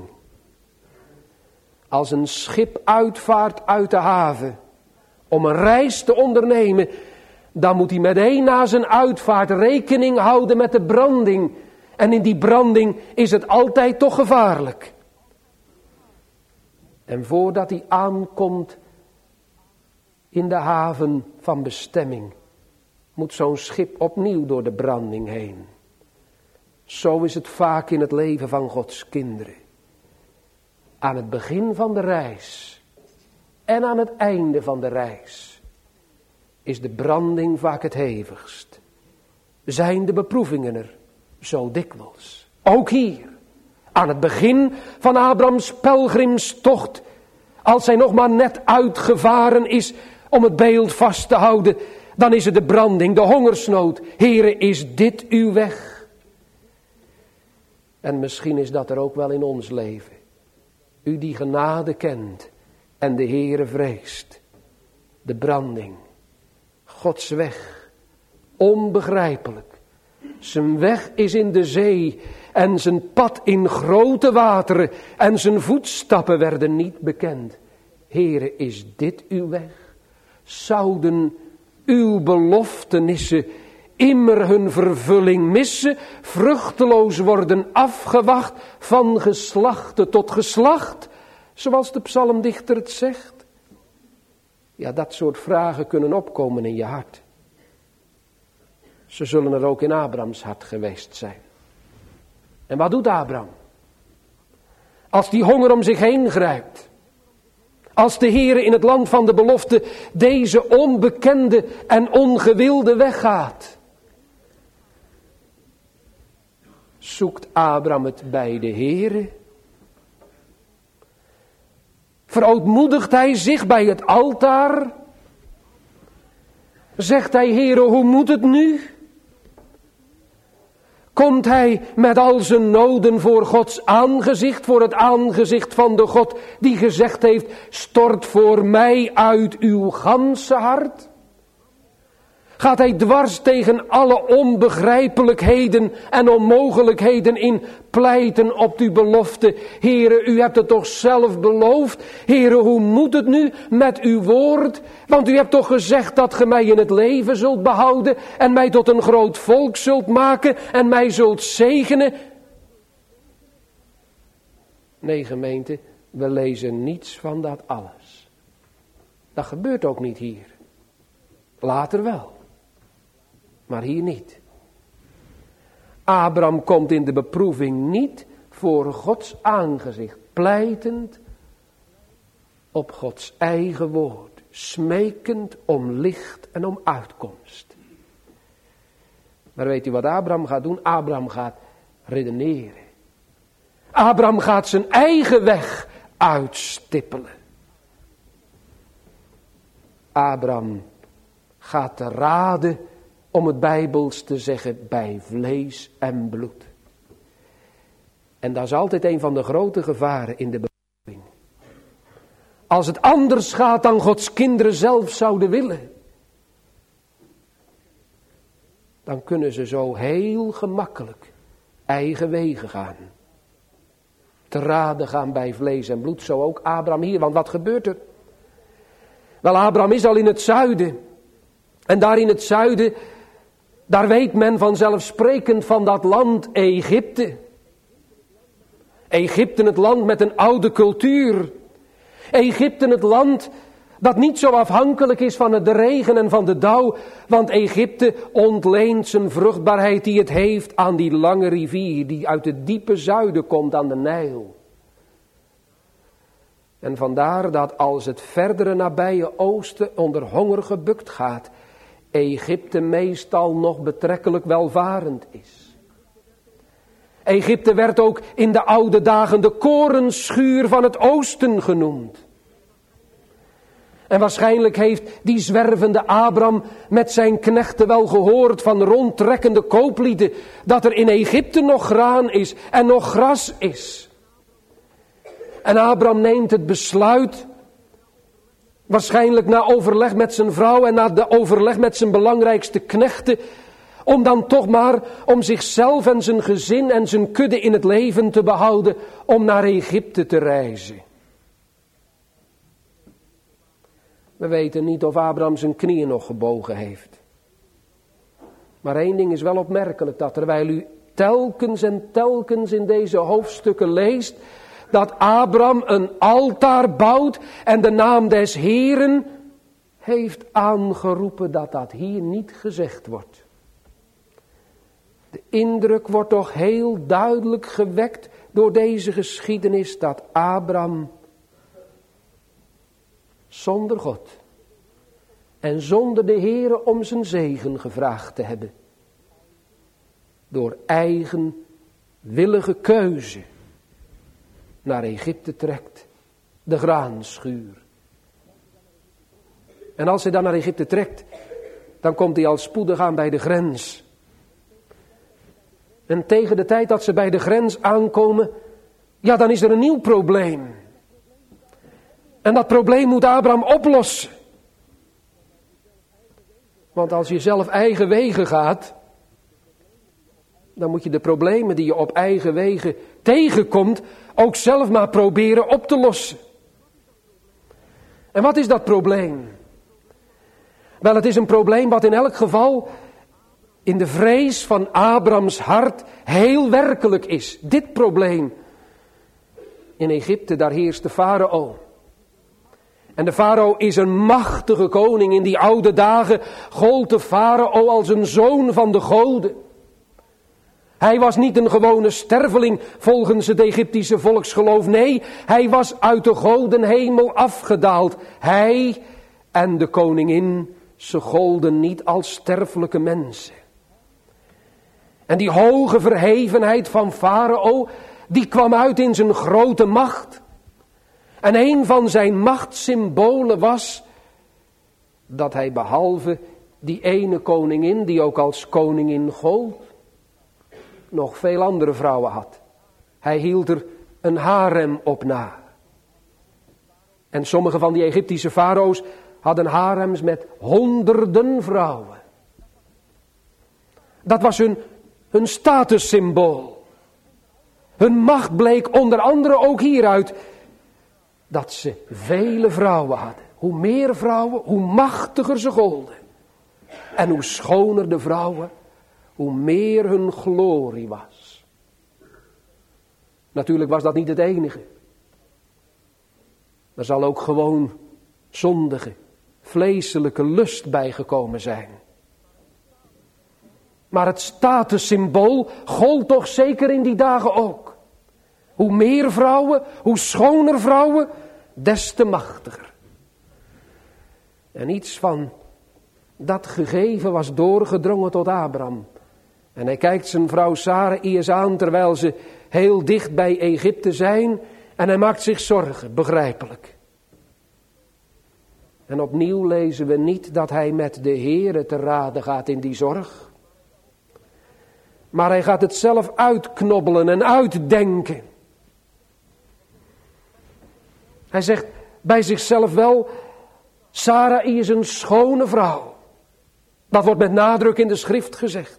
Als een schip uitvaart uit de haven om een reis te ondernemen, dan moet hij meteen na zijn uitvaart rekening houden met de branding. En in die branding is het altijd toch gevaarlijk. En voordat hij aankomt in de haven van bestemming, moet zo'n schip opnieuw door de branding heen. Zo is het vaak in het leven van Gods kinderen. Aan het begin van de reis en aan het einde van de reis is de branding vaak het hevigst. Zijn de beproevingen er zo dikwijls. Ook hier, aan het begin van Abrahams pelgrimstocht, als hij nog maar net uitgevaren is om het beeld vast te houden, dan is het de branding, de hongersnood. Heere, is dit uw weg? En misschien is dat er ook wel in ons leven. U die genade kent en de Heere vreest. De branding, Gods weg, onbegrijpelijk. Zijn weg is in de zee en zijn pad in grote wateren en zijn voetstappen werden niet bekend. Heere, is dit uw weg? Zouden uw beloftenissen immer hun vervulling missen, vruchteloos worden afgewacht van geslachte tot geslacht, zoals de psalmdichter het zegt? Ja, dat soort vragen kunnen opkomen in je hart. Ze zullen er ook in Abrahams hart geweest zijn. En wat doet Abraham? Als die honger om zich heen grijpt. Als de Heere in het land van de belofte deze onbekende en ongewilde weg gaat. Zoekt Abraham het bij de Heere? Verootmoedigt hij zich bij het altaar? Zegt hij, Heere, hoe moet het nu? Komt hij met al zijn noden voor Gods aangezicht, voor het aangezicht van de God die gezegd heeft, stort voor mij uit uw ganse hart? Gaat hij dwars tegen alle onbegrijpelijkheden en onmogelijkheden in pleiten op uw belofte? Heere, u hebt het toch zelf beloofd? Heere, hoe moet het nu met uw woord? Want u hebt toch gezegd dat ge mij in het leven zult behouden en mij tot een groot volk zult maken en mij zult zegenen? Nee, gemeente, we lezen niets van dat alles. Dat gebeurt ook niet hier. Later wel. Maar hier niet. Abraham komt in de beproeving niet voor Gods aangezicht, pleitend op Gods eigen woord, smekend om licht en om uitkomst. Maar weet u wat Abraham gaat doen? Abraham gaat redeneren. Abraham gaat zijn eigen weg uitstippelen. Abraham gaat te raden, om het Bijbels te zeggen, bij vlees en bloed. En dat is altijd een van de grote gevaren in de bevolking. Als het anders gaat dan Gods kinderen zelf zouden willen, dan kunnen ze zo heel gemakkelijk eigen wegen gaan. Te raden gaan bij vlees en bloed, zo ook Abraham hier. Want wat gebeurt er? Wel, Abraham is al in het zuiden. En daar in het zuiden, daar weet men vanzelfsprekend van dat land Egypte. Egypte, het land met een oude cultuur. Egypte, het land dat niet zo afhankelijk is van de regen en van de dauw. Want Egypte ontleent zijn vruchtbaarheid die het heeft aan die lange rivier die uit het diepe zuiden komt aan de Nijl. En vandaar dat als het verdere nabije oosten onder honger gebukt gaat, Egypte meestal nog betrekkelijk welvarend is. Egypte werd ook in de oude dagen de korenschuur van het oosten genoemd. En waarschijnlijk heeft die zwervende Abraham met zijn knechten wel gehoord van rondtrekkende kooplieden dat er in Egypte nog graan is en nog gras is. En Abraham neemt het besluit, waarschijnlijk na overleg met zijn vrouw en na de overleg met zijn belangrijkste knechten, om dan toch maar om zichzelf en zijn gezin en zijn kudde in het leven te behouden, om naar Egypte te reizen. We weten niet of Abraham zijn knieën nog gebogen heeft. Maar één ding is wel opmerkelijk, dat terwijl u telkens en telkens in deze hoofdstukken leest, dat Abraham een altaar bouwt en de naam des Heeren heeft aangeroepen, dat dat hier niet gezegd wordt. De indruk wordt toch heel duidelijk gewekt door deze geschiedenis dat Abraham zonder God en zonder de Heere om zijn zegen gevraagd te hebben, door eigen willige keuze naar Egypte trekt, de graanschuur. En als hij dan naar Egypte trekt, dan komt hij al spoedig aan bij de grens. En tegen de tijd dat ze bij de grens aankomen, ja, dan is er een nieuw probleem. En dat probleem moet Abraham oplossen. Want als je zelf eigen wegen gaat, dan moet je de problemen die je op eigen wegen tegenkomt ook zelf maar proberen op te lossen. En wat is dat probleem? Wel, het is een probleem wat in elk geval in de vrees van Abrahams hart heel werkelijk is. Dit probleem. In Egypte, daar heerst de farao. En de farao is een machtige koning. In die oude dagen gold de farao als een zoon van de goden. Hij was niet een gewone sterveling volgens het Egyptische volksgeloof. Nee, hij was uit de godenhemel afgedaald. Hij en de koningin, ze golden niet als sterfelijke mensen. En die hoge verhevenheid van farao, die kwam uit in zijn grote macht. En een van zijn machtssymbolen was dat hij behalve die ene koningin, die ook als koningin gold, nog veel andere vrouwen had. Hij hield er een harem op na. En sommige van die Egyptische farao's hadden harems met honderden vrouwen. Dat was hun, hun statussymbool. Hun macht bleek onder andere ook hieruit dat ze vele vrouwen hadden. Hoe meer vrouwen, hoe machtiger ze golden. En hoe schoner de vrouwen, hoe meer hun glorie was. Natuurlijk was dat niet het enige. Er zal ook gewoon zondige, vleeselijke lust bijgekomen zijn. Maar het statussymbool gold toch zeker in die dagen ook. Hoe meer vrouwen, hoe schoner vrouwen, des te machtiger. En iets van dat gegeven was doorgedrongen tot Abraham. En hij kijkt zijn vrouw Sarai eens aan terwijl ze heel dicht bij Egypte zijn. En hij maakt zich zorgen, begrijpelijk. En opnieuw lezen we niet dat hij met de Heere te raden gaat in die zorg. Maar hij gaat het zelf uitknobbelen en uitdenken. Hij zegt bij zichzelf wel, Sarai is een schone vrouw. Dat wordt met nadruk in de schrift gezegd.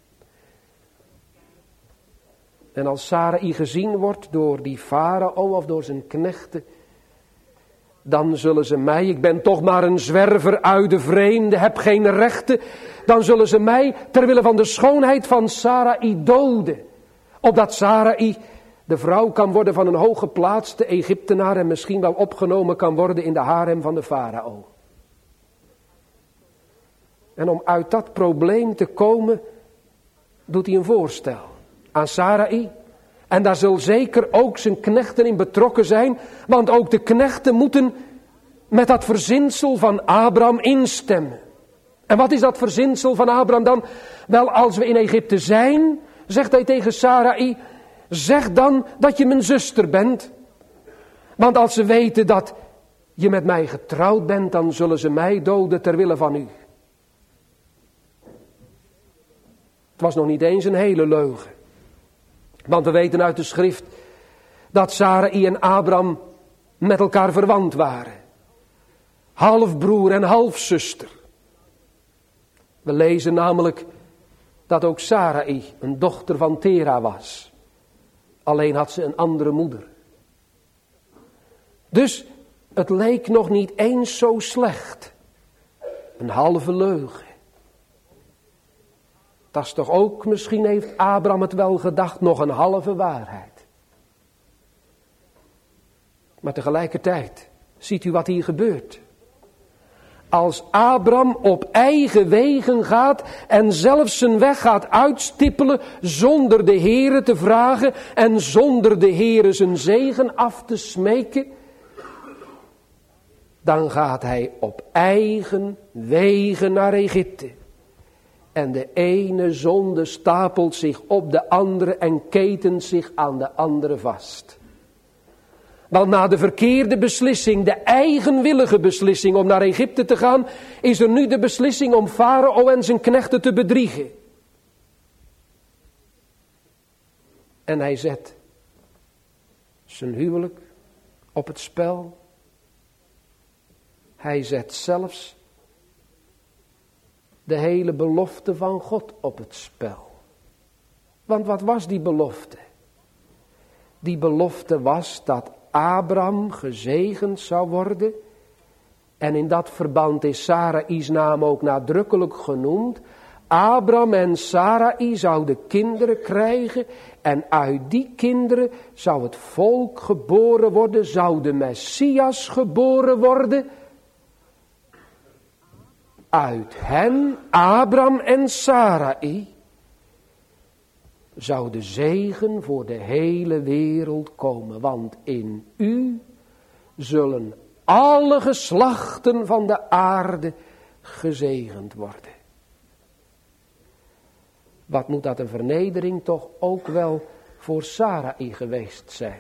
En als Sarai gezien wordt door die farao of door zijn knechten, dan zullen ze mij, ik ben toch maar een zwerver uit de vreemde, heb geen rechten, dan zullen ze mij terwille van de schoonheid van Sarai doden. Opdat Sarai de vrouw kan worden van een hooggeplaatste Egyptenaar en misschien wel opgenomen kan worden in de harem van de farao. En om uit dat probleem te komen, doet hij een voorstel aan Sarai. En daar zal zeker ook zijn knechten in betrokken zijn, want ook de knechten moeten met dat verzinsel van Abraham instemmen. En wat is dat verzinsel van Abraham dan? Wel, als we in Egypte zijn, zegt hij tegen Sarai, zeg dan dat je mijn zuster bent. Want als ze weten dat je met mij getrouwd bent, dan zullen ze mij doden ter wille van u. Het was nog niet eens een hele leugen. Want we weten uit de schrift dat Sarai en Abraham met elkaar verwant waren. Halfbroer en halfzuster. We lezen namelijk dat ook Sarai een dochter van Tera was. Alleen had ze een andere moeder. Dus het leek nog niet eens zo slecht. Een halve leugen. Dat is toch ook, misschien heeft Abraham het wel gedacht, nog een halve waarheid. Maar tegelijkertijd, ziet u wat hier gebeurt. Als Abraham op eigen wegen gaat en zelfs zijn weg gaat uitstippelen zonder de Heere te vragen en zonder de Heere zijn zegen af te smeken, dan gaat hij op eigen wegen naar Egypte. En de ene zonde stapelt zich op de andere en ketent zich aan de andere vast. Want na de verkeerde beslissing, de eigenwillige beslissing om naar Egypte te gaan, is er nu de beslissing om Farao en zijn knechten te bedriegen. En hij zet zijn huwelijk op het spel. Hij zet zelfs de hele belofte van God op het spel. Want wat was die belofte? Die belofte was dat Abraham gezegend zou worden. En in dat verband is Sarai's naam ook nadrukkelijk genoemd. Abraham en Sarai zouden kinderen krijgen. En uit die kinderen zou het volk geboren worden. Zou de Messias geboren worden. Uit hen, Abraham en Sarai, zou de zegen voor de hele wereld komen. Want in u zullen alle geslachten van de aarde gezegend worden. Wat moet dat een vernedering toch ook wel voor Sarai geweest zijn.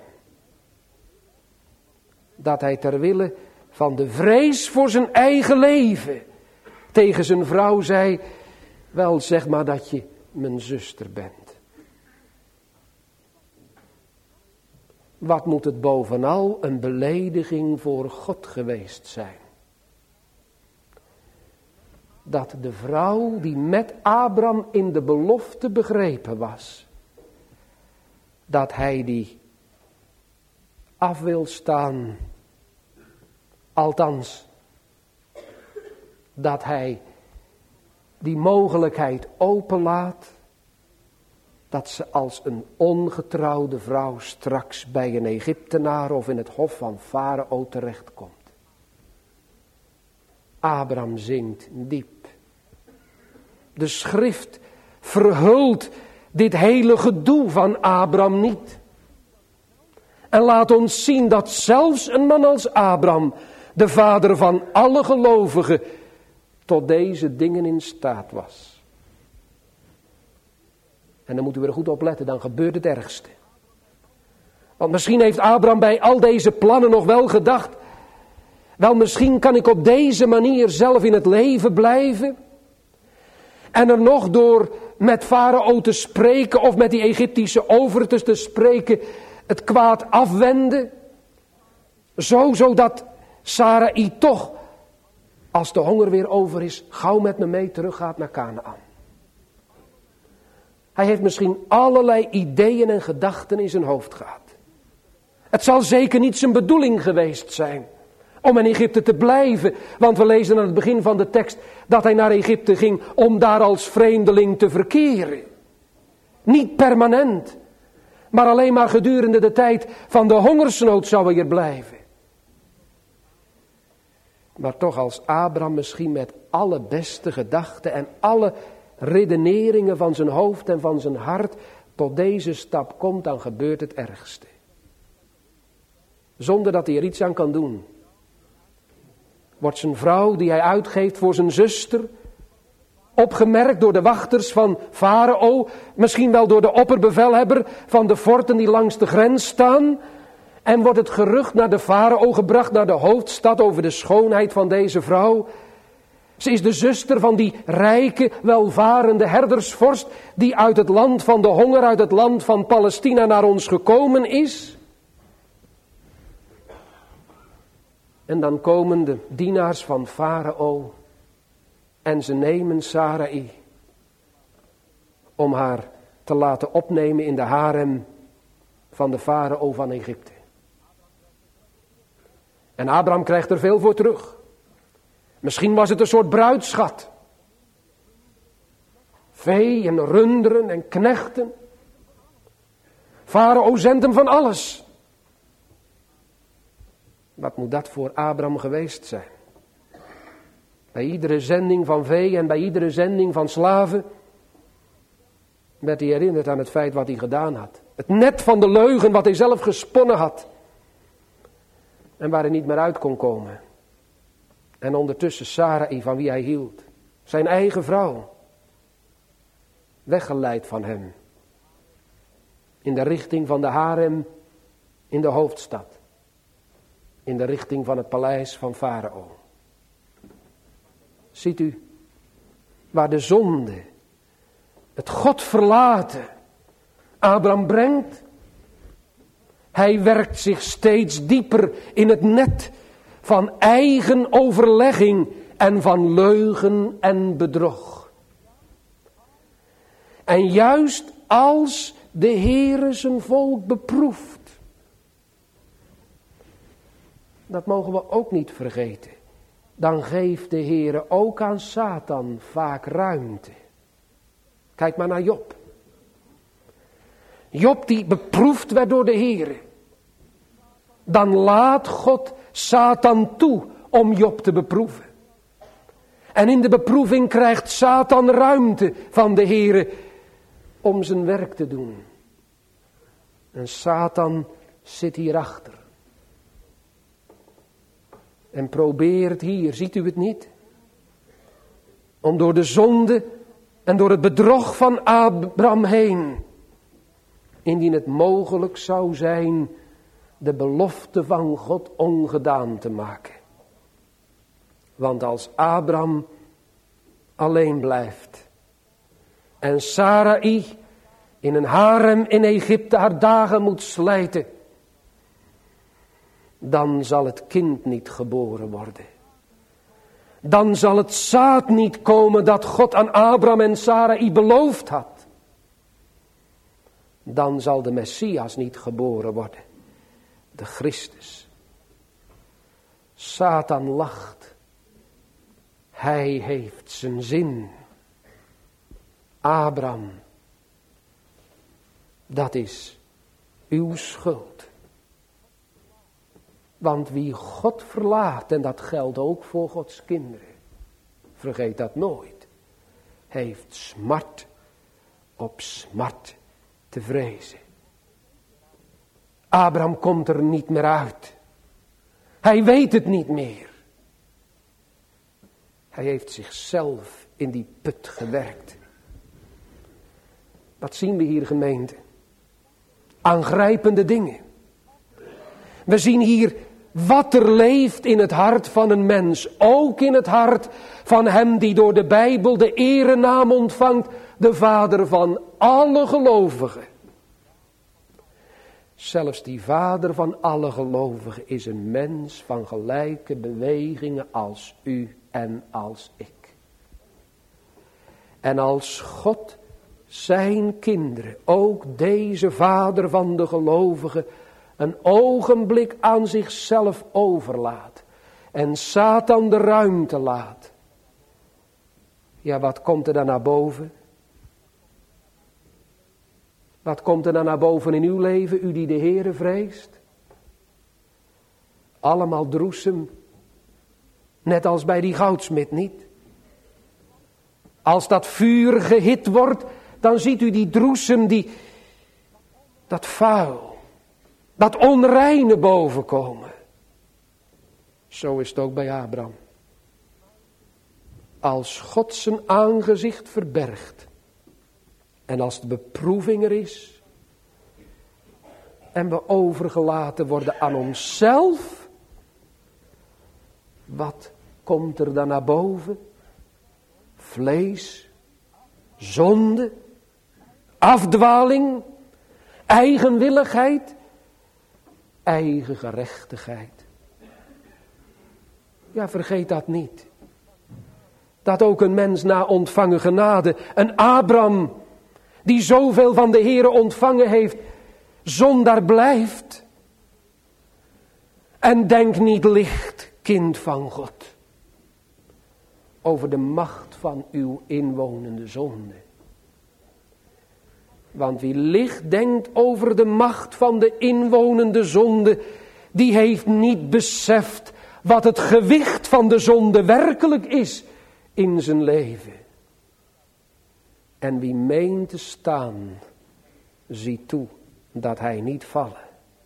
Dat hij ter wille van de vrees voor zijn eigen leven tegen zijn vrouw zei, wel zeg maar dat je mijn zuster bent. Wat moet het bovenal een belediging voor God geweest zijn. Dat de vrouw die met Abraham in de belofte begrepen was, dat hij die af wil staan, althans, dat hij die mogelijkheid openlaat, dat ze als een ongetrouwde vrouw straks bij een Egyptenaar of in het hof van Farao terechtkomt. Abraham zinkt diep. De schrift verhult dit hele gedoe van Abraham niet. En laat ons zien dat zelfs een man als Abraham, de vader van alle gelovigen, tot deze dingen in staat was. En dan moeten we er goed op letten, dan gebeurt het ergste. Want misschien heeft Abraham bij al deze plannen nog wel gedacht, Wel, misschien kan ik op deze manier zelf in het leven blijven en er nog door met Farao te spreken of met die Egyptische overtes te spreken het kwaad afwenden. Zo, zodat Sarai toch, als de honger weer over is, gauw met me mee teruggaat naar Kanaan. Hij heeft misschien allerlei ideeën en gedachten in zijn hoofd gehad. Het zal zeker niet zijn bedoeling geweest zijn om in Egypte te blijven. Want we lezen aan het begin van de tekst dat hij naar Egypte ging om daar als vreemdeling te verkeren. Niet permanent, maar alleen maar gedurende de tijd van de hongersnood zou hij hier blijven. Maar toch, als Abraham misschien met alle beste gedachten en alle redeneringen van zijn hoofd en van zijn hart tot deze stap komt, dan gebeurt het ergste. Zonder dat hij er iets aan kan doen. Wordt zijn vrouw, die hij uitgeeft voor zijn zuster, opgemerkt door de wachters van Farao, misschien wel door de opperbevelhebber van de forten die langs de grens staan. En wordt het gerucht naar de Farao gebracht, naar de hoofdstad, over de schoonheid van deze vrouw. Ze is de zuster van die rijke, welvarende herdersvorst die uit het land van de honger, uit het land van Palestina naar ons gekomen is. En dan komen de dienaars van Farao en ze nemen Sarai om haar te laten opnemen in de harem van de Farao van Egypte. En Abraham krijgt er veel voor terug. Misschien was het een soort bruidschat. Vee en runderen en knechten. Farao zendt hem van alles. Wat moet dat voor Abraham geweest zijn? Bij iedere zending van vee en bij iedere zending van slaven werd hij herinnerd aan het feit wat hij gedaan had. Het net van de leugen wat hij zelf gesponnen had. En waar hij niet meer uit kon komen. En ondertussen Sarai, van wie hij hield. Zijn eigen vrouw. Weggeleid van hem. In de richting van de harem in de hoofdstad. In de richting van het paleis van Farao. Ziet u, waar de zonde, het God verlaten, Abraham brengt. Hij werkt zich steeds dieper in het net van eigen overlegging en van leugen en bedrog. En juist als de Heere zijn volk beproeft, dat mogen we ook niet vergeten, dan geeft de Heere ook aan Satan vaak ruimte. Kijk maar naar Job. Job die beproefd werd door de Heere. Dan laat God Satan toe om Job te beproeven. En in de beproeving krijgt Satan ruimte van de Heere om zijn werk te doen. En Satan zit hierachter. En probeert hier, ziet u het niet? Om door de zonde en door het bedrog van Abraham heen, indien het mogelijk zou zijn, de belofte van God ongedaan te maken. Want als Abraham alleen blijft en Sarai in een harem in Egypte haar dagen moet slijten, dan zal het kind niet geboren worden. Dan zal het zaad niet komen dat God aan Abraham en Sarai beloofd had. Dan zal de Messias niet geboren worden. De Christus. Satan lacht. Hij heeft zijn zin. Abraham, dat is uw schuld. Want wie God verlaat, en dat geldt ook voor Gods kinderen, vergeet dat nooit, heeft smart op smart te vrezen. Abraham komt er niet meer uit. Hij weet het niet meer. Hij heeft zichzelf in die put gewerkt. Wat zien we hier, gemeente? Aangrijpende dingen. We zien hier wat er leeft in het hart van een mens, ook in het hart van hem die door de Bijbel de erenaam ontvangt, de Vader van alle gelovigen. Zelfs die Vader van alle gelovigen is een mens van gelijke bewegingen als u en als ik. En als God zijn kinderen, ook deze Vader van de gelovigen, een ogenblik aan zichzelf overlaat en Satan de ruimte laat. Ja, wat komt er dan naar boven? Wat komt er dan naar boven in uw leven, u die de Heere vreest? Allemaal droesem, net als bij die goudsmid niet. Als dat vuur gehit wordt, dan ziet u die droesem, die, dat vuil, dat onreine bovenkomen. Zo is het ook bij Abraham. Als God zijn aangezicht verbergt en als de beproeving er is en we overgelaten worden aan onszelf, wat komt er dan naar boven? Vlees, zonde, afdwaling, eigenwilligheid, eigen gerechtigheid. Ja, vergeet dat niet. Dat ook een mens na ontvangen genade, een Abraham die zoveel van de Heere ontvangen heeft, zondaar blijft. En denk niet licht, kind van God, over de macht van uw inwonende zonde. Want wie licht denkt over de macht van de inwonende zonde, die heeft niet beseft wat het gewicht van de zonde werkelijk is in zijn leven. En wie meent te staan, ziet toe dat hij niet vallen.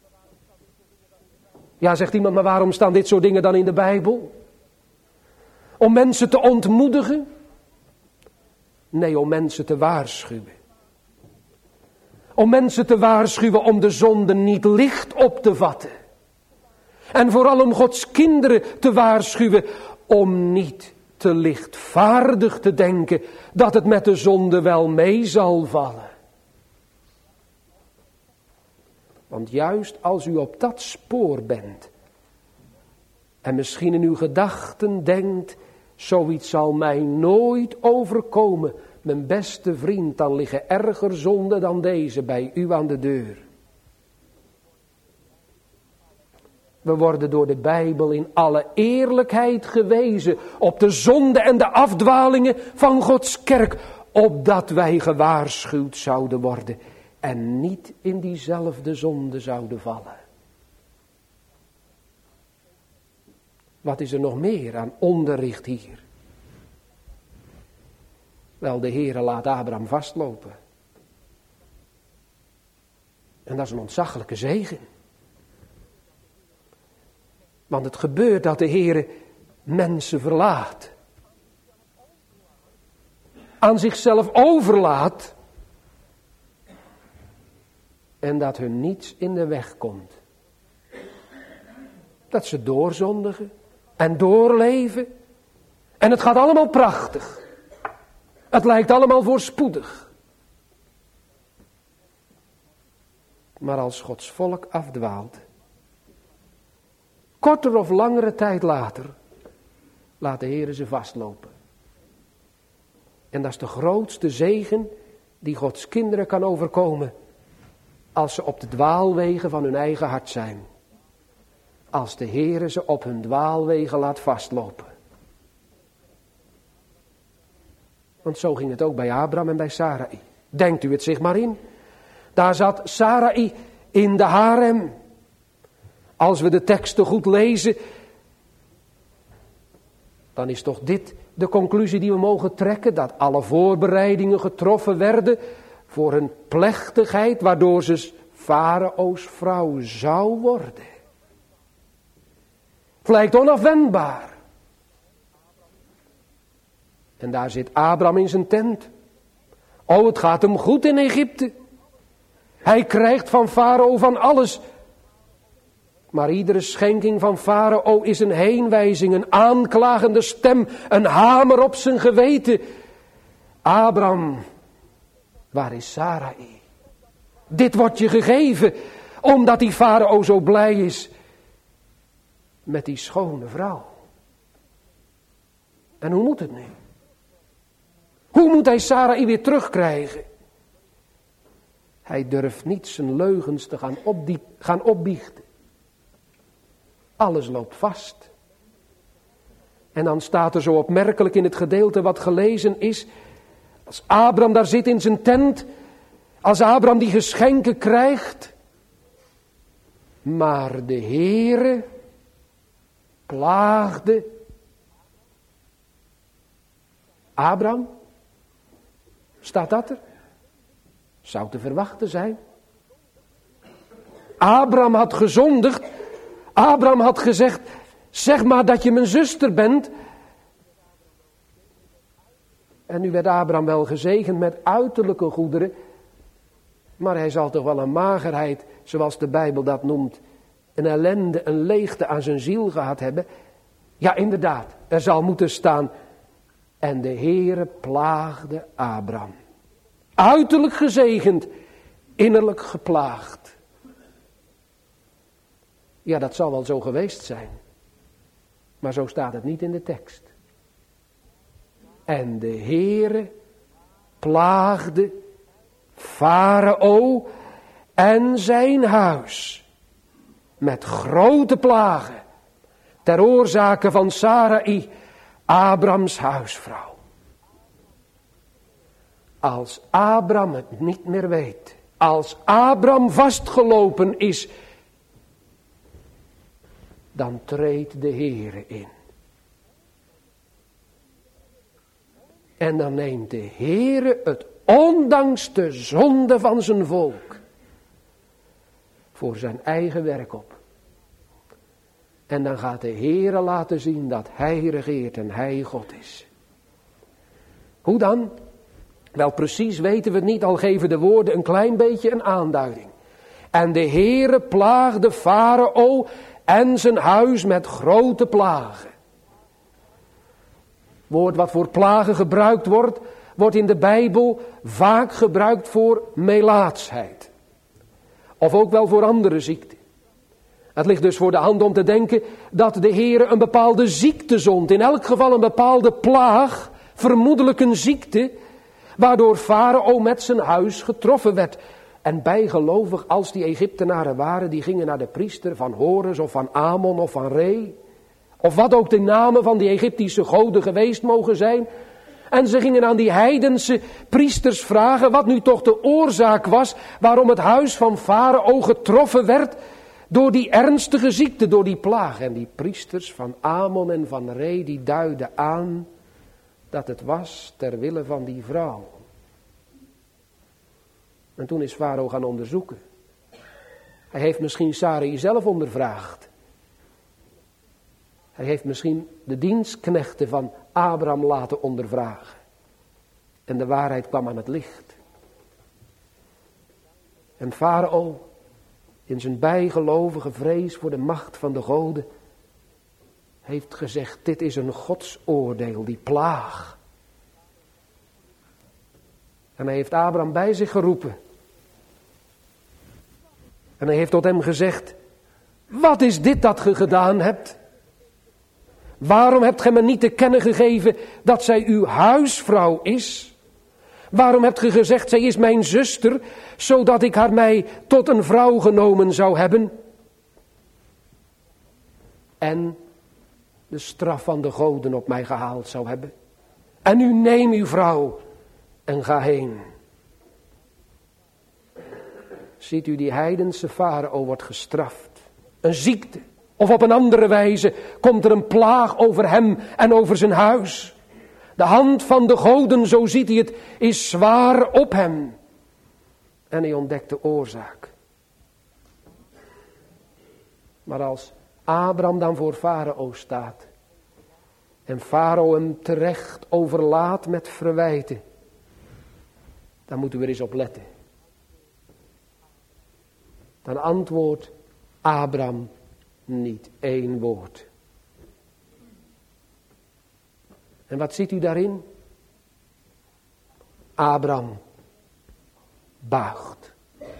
Ja, zegt iemand, maar waarom staan dit soort dingen dan in de Bijbel? Om mensen te ontmoedigen? Nee, om mensen te waarschuwen. Om mensen te waarschuwen om de zonde niet licht op te vatten. En vooral om Gods kinderen te waarschuwen om niet te lichtvaardig te denken dat het met de zonde wel mee zal vallen. Want juist als u op dat spoor bent en misschien in uw gedachten denkt, zoiets zal mij nooit overkomen, mijn beste vriend, dan liggen erger zonden dan deze bij u aan de deur. We worden door de Bijbel in alle eerlijkheid gewezen op de zonde en de afdwalingen van Gods kerk, opdat wij gewaarschuwd zouden worden en niet in diezelfde zonde zouden vallen. Wat is er nog meer aan onderricht hier? Wel, de Heere laat Abraham vastlopen. En dat is een ontzaglijke zegen. Want het gebeurt dat de Heere mensen verlaat. Aan zichzelf overlaat. En dat hun niets in de weg komt. Dat ze doorzondigen en doorleven. En het gaat allemaal prachtig. Het lijkt allemaal voorspoedig. Maar als Gods volk afdwaalt, korter of langere tijd later, laat de Heere ze vastlopen. En dat is de grootste zegen die Gods kinderen kan overkomen als ze op de dwaalwegen van hun eigen hart zijn. Als de Heere ze op hun dwaalwegen laat vastlopen. Want zo ging het ook bij Abraham en bij Sarai. Denkt u het zich maar in. Daar zat Sarai in de harem. Als we de teksten goed lezen, dan is toch dit de conclusie die we mogen trekken. Dat alle voorbereidingen getroffen werden voor een plechtigheid waardoor ze Farao's vrouw zou worden. Het lijkt onafwendbaar. En daar zit Abraham in zijn tent. Oh, het gaat hem goed in Egypte. Hij krijgt van Farao van alles. Maar iedere schenking van Farao is een heenwijzing, een aanklagende stem, een hamer op zijn geweten. Abraham, waar is Sarai? Dit wordt je gegeven, omdat die Farao zo blij is met die schone vrouw. En hoe moet het nu? Hoe moet hij Sarai weer terugkrijgen? Hij durft niet zijn leugens te gaan, opdiep, gaan opbiechten. Alles loopt vast. En dan staat er zo opmerkelijk in het gedeelte wat gelezen is. Als Abraham daar zit in zijn tent. Als Abraham die geschenken krijgt. Maar de Heere plaagde Abraham. Staat dat er? Zou te verwachten zijn. Abraham had gezondigd. Abraham had gezegd, zeg maar dat je mijn zuster bent. En nu werd Abraham wel gezegend met uiterlijke goederen. Maar hij zal toch wel een magerheid, zoals de Bijbel dat noemt, een ellende, een leegte aan zijn ziel gehad hebben. Ja, inderdaad, er zal moeten staan. En de Heere plaagde Abraham. Uiterlijk gezegend, innerlijk geplaagd. Ja, dat zal wel zo geweest zijn. Maar zo staat het niet in de tekst. En de Heere plaagde Farao en zijn huis met grote plagen ter oorzake van Sarai, Abrams huisvrouw. Als Abram het niet meer weet, als Abram vastgelopen is, dan treedt de Heere in. En dan neemt de Heere het ondanks de zonde van zijn volk voor zijn eigen werk op. En dan gaat de Heere laten zien dat hij regeert en hij God is. Hoe dan? Wel, precies weten we het niet, al geven de woorden een klein beetje een aanduiding. En de Heere plaagde Farao en zijn huis met grote plagen. Woord wat voor plagen gebruikt wordt, wordt in de Bijbel vaak gebruikt voor melaatsheid. Of ook wel voor andere ziekten. Het ligt dus voor de hand om te denken dat de Heere een bepaalde ziekte zond. In elk geval een bepaalde plaag, vermoedelijk een ziekte, waardoor Farao met zijn huis getroffen werd. En bijgelovig als die Egyptenaren waren, die gingen naar de priester van Horus of van Amon of van Re. Of wat ook de namen van die Egyptische goden geweest mogen zijn. En ze gingen aan die heidense priesters vragen wat nu toch de oorzaak was waarom het huis van Farao getroffen werd door die ernstige ziekte, door die plaag. En die priesters van Amon en van Re, die duiden aan dat het was ter wille van die vrouw. En toen is Farao gaan onderzoeken. Hij heeft misschien Sarai zelf ondervraagd. Hij heeft misschien de dienstknechten van Abraham laten ondervragen. En de waarheid kwam aan het licht. En Farao, in zijn bijgelovige vrees voor de macht van de goden, heeft gezegd, dit is een godsoordeel, die plaag. En hij heeft Abraham bij zich geroepen. En hij heeft tot hem gezegd, wat is dit dat ge gedaan hebt? Waarom hebt gij me niet te kennen gegeven dat zij uw huisvrouw is? Waarom hebt ge gezegd, zij is mijn zuster, zodat ik haar mij tot een vrouw genomen zou hebben? En de straf van de goden op mij gehaald zou hebben. En nu neem uw vrouw en ga heen. Ziet u, die heidense Farao wordt gestraft. Een ziekte. Of op een andere wijze komt er een plaag over hem en over zijn huis. De hand van de goden, zo ziet hij het, is zwaar op hem. En hij ontdekt de oorzaak. Maar als Abraham dan voor Farao staat en Farao hem terecht overlaat met verwijten, dan moeten we er eens op letten. Dan antwoordt Abraham niet één woord. En wat ziet u daarin? Abraham buigt.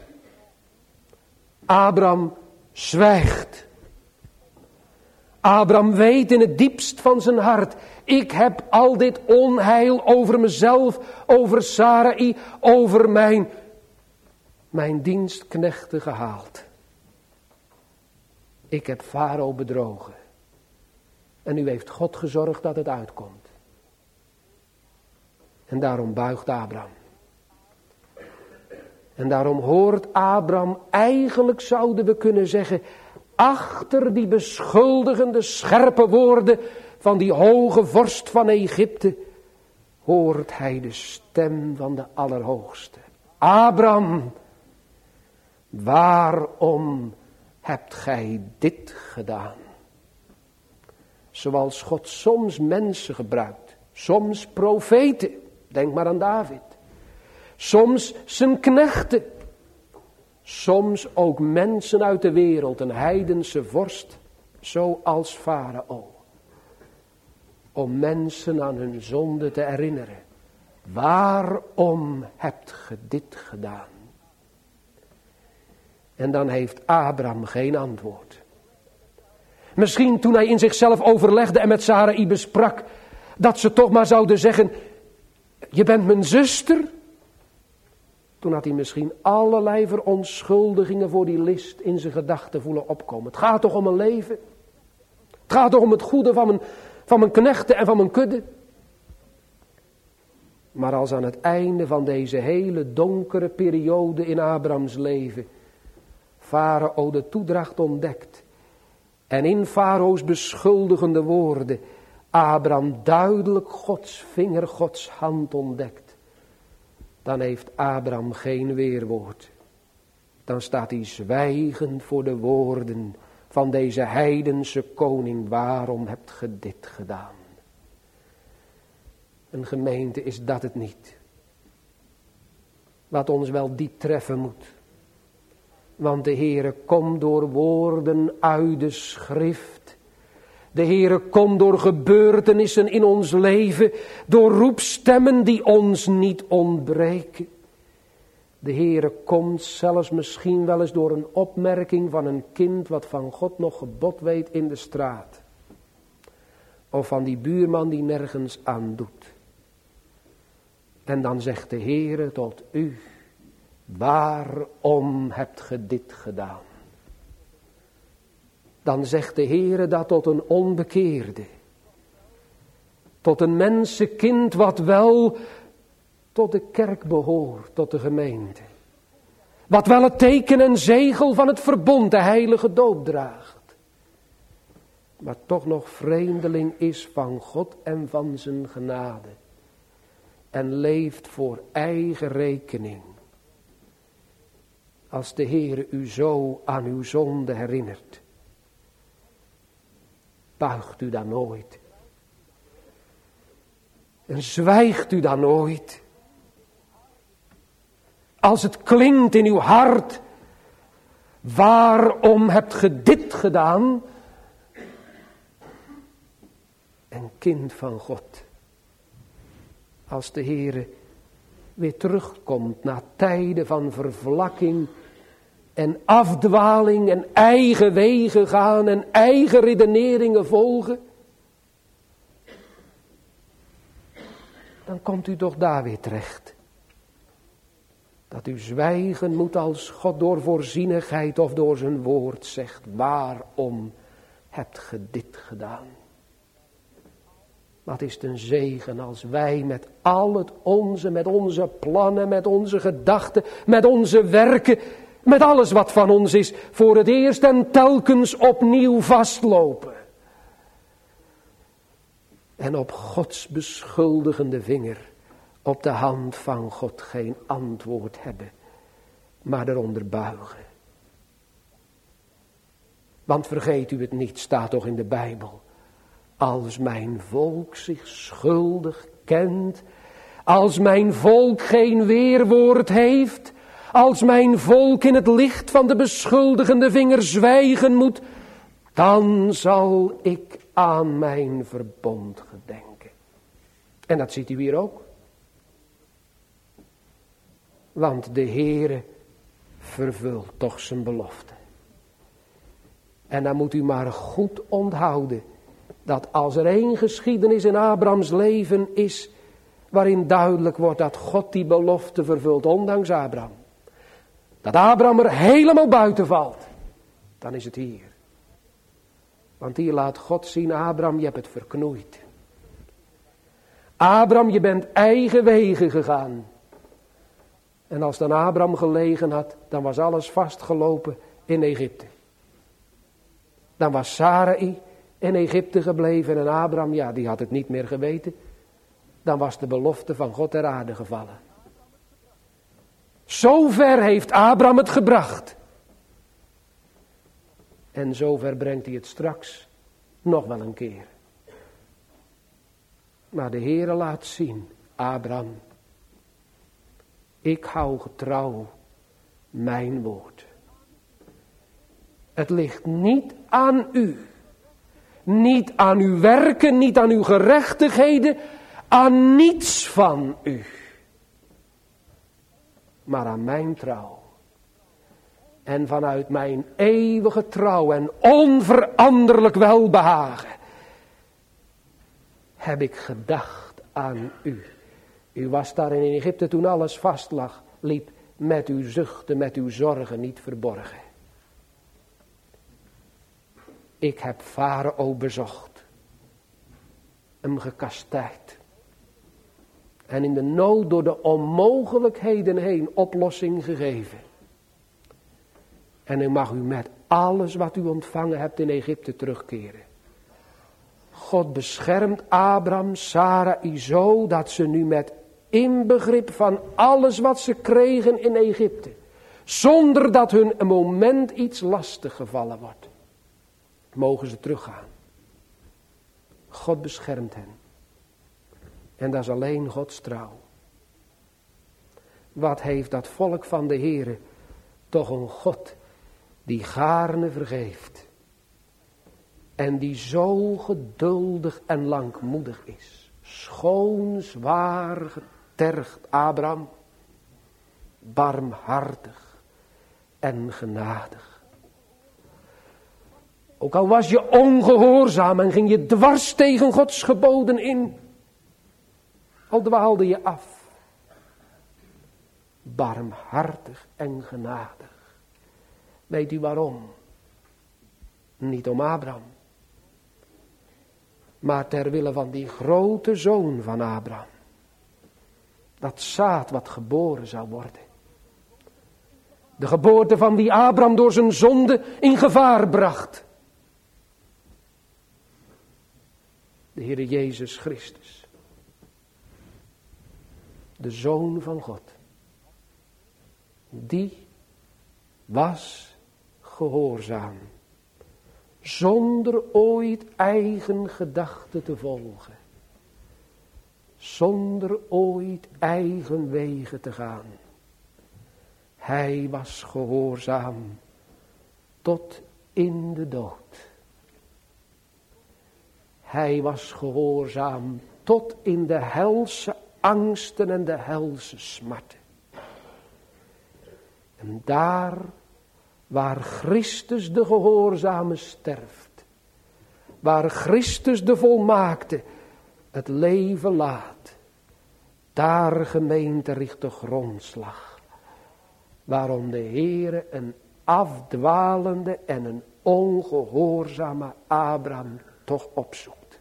Abraham zwijgt. Abraham weet in het diepst van zijn hart, ik heb al dit onheil over mezelf, over Sarai, over mijn, mijn dienstknechten gehaald. Ik heb Farao bedrogen. En nu heeft God gezorgd dat het uitkomt. En daarom buigt Abraham. En daarom hoort Abraham, eigenlijk zouden we kunnen zeggen, achter die beschuldigende, scherpe woorden van die hoge vorst van Egypte, hoort hij de stem van de Allerhoogste. Abraham, waarom hebt gij dit gedaan? Zoals God soms mensen gebruikt, soms profeten, denk maar aan David. Soms zijn knechten. Soms ook mensen uit de wereld, een heidense vorst, zoals Farao. Om mensen aan hun zonde te herinneren. Waarom hebt ge dit gedaan? En dan heeft Abraham geen antwoord. Misschien toen hij in zichzelf overlegde en met Sarai besprak, dat ze toch maar zouden zeggen, je bent mijn zuster. Toen had hij misschien allerlei verontschuldigingen voor die list in zijn gedachten voelen opkomen. Het gaat toch om een leven? Het gaat toch om het goede van mijn, van mijn knechten en van mijn kudde? Maar als aan het einde van deze hele donkere periode in Abrahams leven Farao de toedracht ontdekt en in Farao's beschuldigende woorden Abraham duidelijk Gods vinger, Gods hand ontdekt, dan heeft Abraham geen weerwoord. Dan staat hij zwijgend voor de woorden van deze heidense koning. Waarom hebt ge dit gedaan? Een gemeente, is dat het niet? Wat ons wel diep treffen moet. Want de Heere komt door woorden uit de schrift. De Heere komt door gebeurtenissen in ons leven, door roepstemmen die ons niet ontbreken. De Heere komt zelfs misschien wel eens door een opmerking van een kind wat van God nog gebod weet in de straat. Of van die buurman die nergens aan doet. En dan zegt de Heere tot u, waarom hebt ge dit gedaan? Dan zegt de Heere dat tot een onbekeerde. Tot een mensenkind wat wel tot de kerk behoort, tot de gemeente. Wat wel het teken en zegel van het verbond, de heilige doop draagt. Maar toch nog vreemdeling is van God en van zijn genade. En leeft voor eigen rekening. Als de Heere u zo aan uw zonde herinnert. Buigt u dan nooit. En zwijgt u dan nooit. Als het klinkt in uw hart. Waarom hebt ge dit gedaan? En kind van God. Als de Heere weer terugkomt na tijden van vervlakking en afdwaling en eigen wegen gaan en eigen redeneringen volgen. Dan komt u toch daar weer terecht. Dat u zwijgen moet als God door voorzienigheid of door zijn woord zegt. Waarom hebt ge dit gedaan? Wat is het een zegen als wij met al het onze, met onze plannen, met onze gedachten, met onze werken, met alles wat van ons is, voor het eerst en telkens opnieuw vastlopen. En op Gods beschuldigende vinger, op de hand van God geen antwoord hebben, maar eronder buigen. Want vergeet u het niet, staat toch in de Bijbel. Als mijn volk zich schuldig kent, als mijn volk geen weerwoord heeft, als mijn volk in het licht van de beschuldigende vinger zwijgen moet, Dan zal ik aan mijn verbond gedenken. En dat ziet u hier ook. Want de Heere vervult toch zijn belofte. En dan moet u maar goed onthouden dat als er één geschiedenis in Abrahams leven is waarin duidelijk wordt dat God die belofte vervult, ondanks Abraham. Dat Abraham er helemaal buiten valt. Dan is het hier. Want hier laat God zien, Abraham, je hebt het verknoeid. Abraham, je bent eigen wegen gegaan. En als dan Abraham gelegen had, dan was alles vastgelopen in Egypte. Dan was Sarai in Egypte gebleven en Abraham, ja, die had het niet meer geweten. Dan was de belofte van God ter aarde gevallen. Zover heeft Abraham het gebracht. En zover brengt hij het straks nog wel een keer. Maar de Heere laat zien, Abraham, ik hou getrouw mijn woord. Het ligt niet aan u. Niet aan uw werken, niet aan uw gerechtigheden, aan niets van u. Maar aan mijn trouw. En vanuit mijn eeuwige trouw en onveranderlijk welbehagen heb ik gedacht aan u. U was daar in Egypte toen alles vast lag, liep met uw zuchten, met uw zorgen niet verborgen. Ik heb Farao bezocht, hem gekastijd. En in de nood door de onmogelijkheden heen oplossing gegeven. En nu mag u met alles wat u ontvangen hebt in Egypte terugkeren. God beschermt Abraham, Sarai zo dat ze nu met inbegrip van alles wat ze kregen in Egypte, zonder dat hun een moment iets lastig gevallen wordt, mogen ze teruggaan. God beschermt hen. En dat is alleen Gods trouw. Wat heeft dat volk van de Heere toch een God die gaarne vergeeft. En die zo geduldig en langmoedig is. Schoon, zwaar, getergd Abraham. Barmhartig en genadig. Ook al was je ongehoorzaam en ging je dwars tegen Gods geboden in. Al dwaalde je af. Barmhartig en genadig. Weet u waarom? Niet om Abraham. Maar ter wille van die grote zoon van Abraham. Dat zaad wat geboren zou worden. De geboorte van wie Abraham door zijn zonde in gevaar bracht. De Heere Jezus Christus. De Zoon van God. Die was gehoorzaam. Zonder ooit eigen gedachten te volgen. Zonder ooit eigen wegen te gaan. Hij was gehoorzaam tot in de dood. Hij was gehoorzaam tot in de helse angsten en de helse smarten. En daar waar Christus de gehoorzame sterft, waar Christus de volmaakte het leven laat, daar gemeente richt de grondslag, waarom de Heere een afdwalende en een ongehoorzame Abraham toch opzoekt.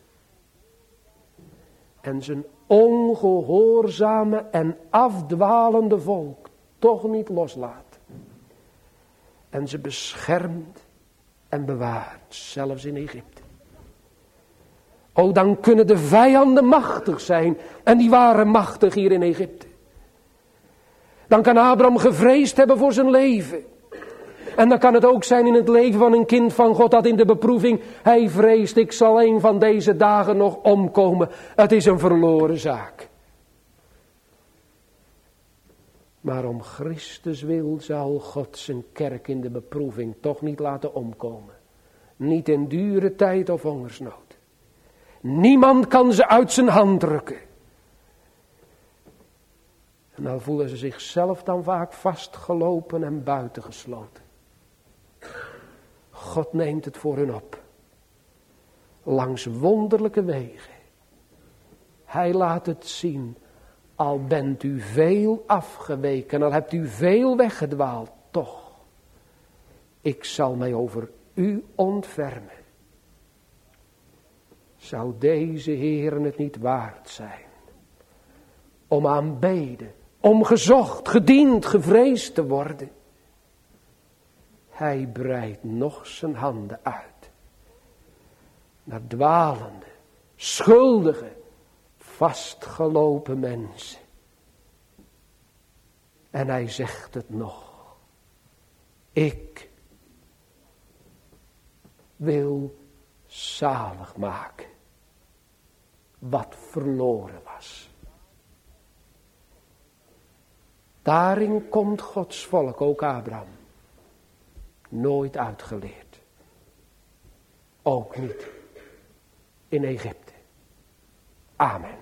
En zijn ongehoorzame en afdwalende volk toch niet loslaat. En ze beschermt en bewaart, zelfs in Egypte. O, dan kunnen de vijanden machtig zijn. En die waren machtig hier in Egypte. Dan kan Abraham gevreesd hebben voor zijn leven. En dan kan het ook zijn in het leven van een kind van God dat in de beproeving, hij vreest, ik zal een van deze dagen nog omkomen. Het is een verloren zaak. Maar om Christus wil zal God zijn kerk in de beproeving toch niet laten omkomen. Niet in dure tijd of hongersnood. Niemand kan ze uit zijn hand drukken. En dan voelen ze zichzelf dan vaak vastgelopen en buitengesloten. God neemt het voor hun op. Langs wonderlijke wegen. Hij laat het zien. Al bent u veel afgeweken, al hebt u veel weggedwaald, toch. Ik zal mij over u ontfermen. Zou deze Heeren het niet waard zijn om aanbeden, om gezocht, gediend, gevreesd te worden? Hij breidt nog zijn handen uit naar dwalende, schuldige, vastgelopen mensen. En hij zegt het nog. Ik wil zalig maken wat verloren was. Daarin komt Gods volk, ook Abraham, nooit uitgeleerd. Ook niet in Egypte. Amen.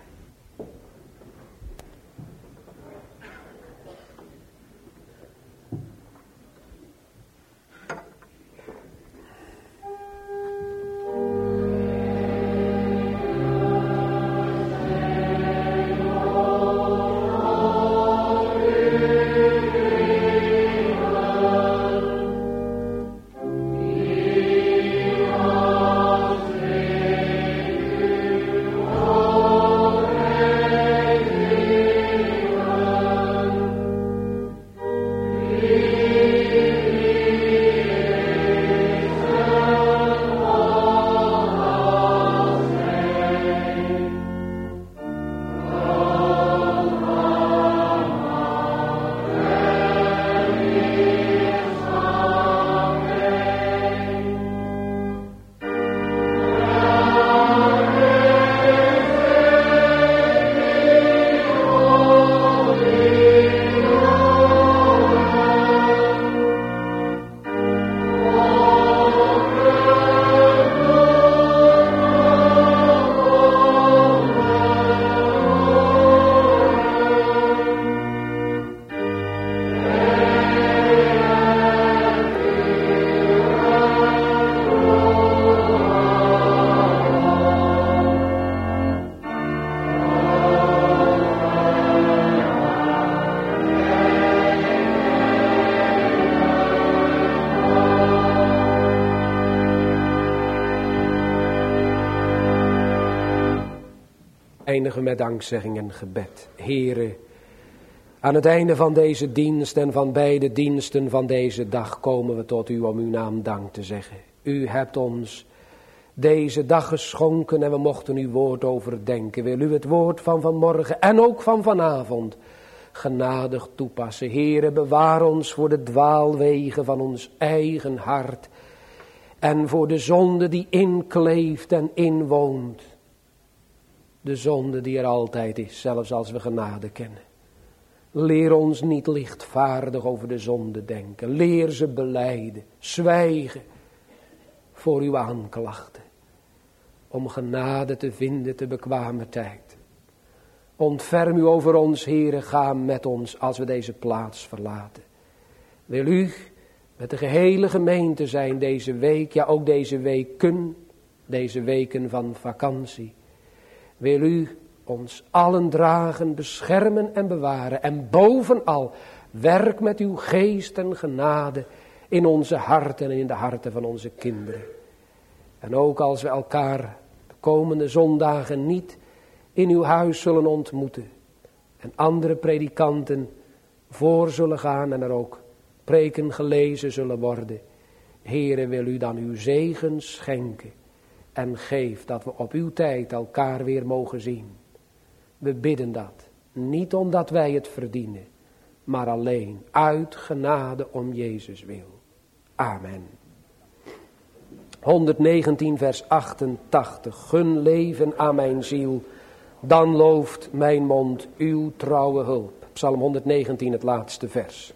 Eindigen met dankzegging en gebed. Here, aan het einde van deze dienst en van beide diensten van deze dag komen we tot u om uw naam dank te zeggen. U hebt ons deze dag geschonken en we mochten uw woord overdenken. Wil u het woord van vanmorgen en ook van vanavond genadig toepassen. Here, bewaar ons voor de dwaalwegen van ons eigen hart en voor de zonde die inkleeft en inwoont. De zonde die er altijd is, zelfs als we genade kennen. Leer ons niet lichtvaardig over de zonde denken. Leer ze belijden, zwijgen voor uw aanklachten. Om genade te vinden te bekwame tijd. Ontferm u over ons, Heere, ga met ons als we deze plaats verlaten. Wil u met de gehele gemeente zijn deze week, ja ook deze weken, deze weken van vakantie. Wil u ons allen dragen, beschermen en bewaren. En bovenal, werk met uw geest en genade in onze harten en in de harten van onze kinderen. En ook als we elkaar de komende zondagen niet in uw huis zullen ontmoeten. En andere predikanten voor zullen gaan en er ook preken gelezen zullen worden. Heere, wil u dan uw zegen schenken. En geef dat we op uw tijd elkaar weer mogen zien. We bidden dat. Niet omdat wij het verdienen. Maar alleen uit genade om Jezus wil. Amen. honderdnegentien vers achtentachtig. Gun leven aan mijn ziel. Dan looft mijn mond uw trouwe hulp. Psalm honderdnegentien, het laatste vers.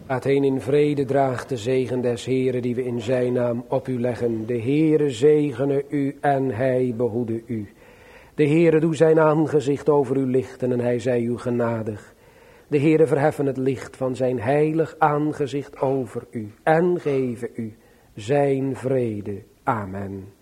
Uiteen in vrede draagt de zegen des Heeren die we in zijn naam op u leggen. De Heere zegene u en hij behoede u. De Heere doe zijn aangezicht over u lichten en hij zij u genadig. De Heere verheffen het licht van zijn heilig aangezicht over u en geven u zijn vrede. Amen.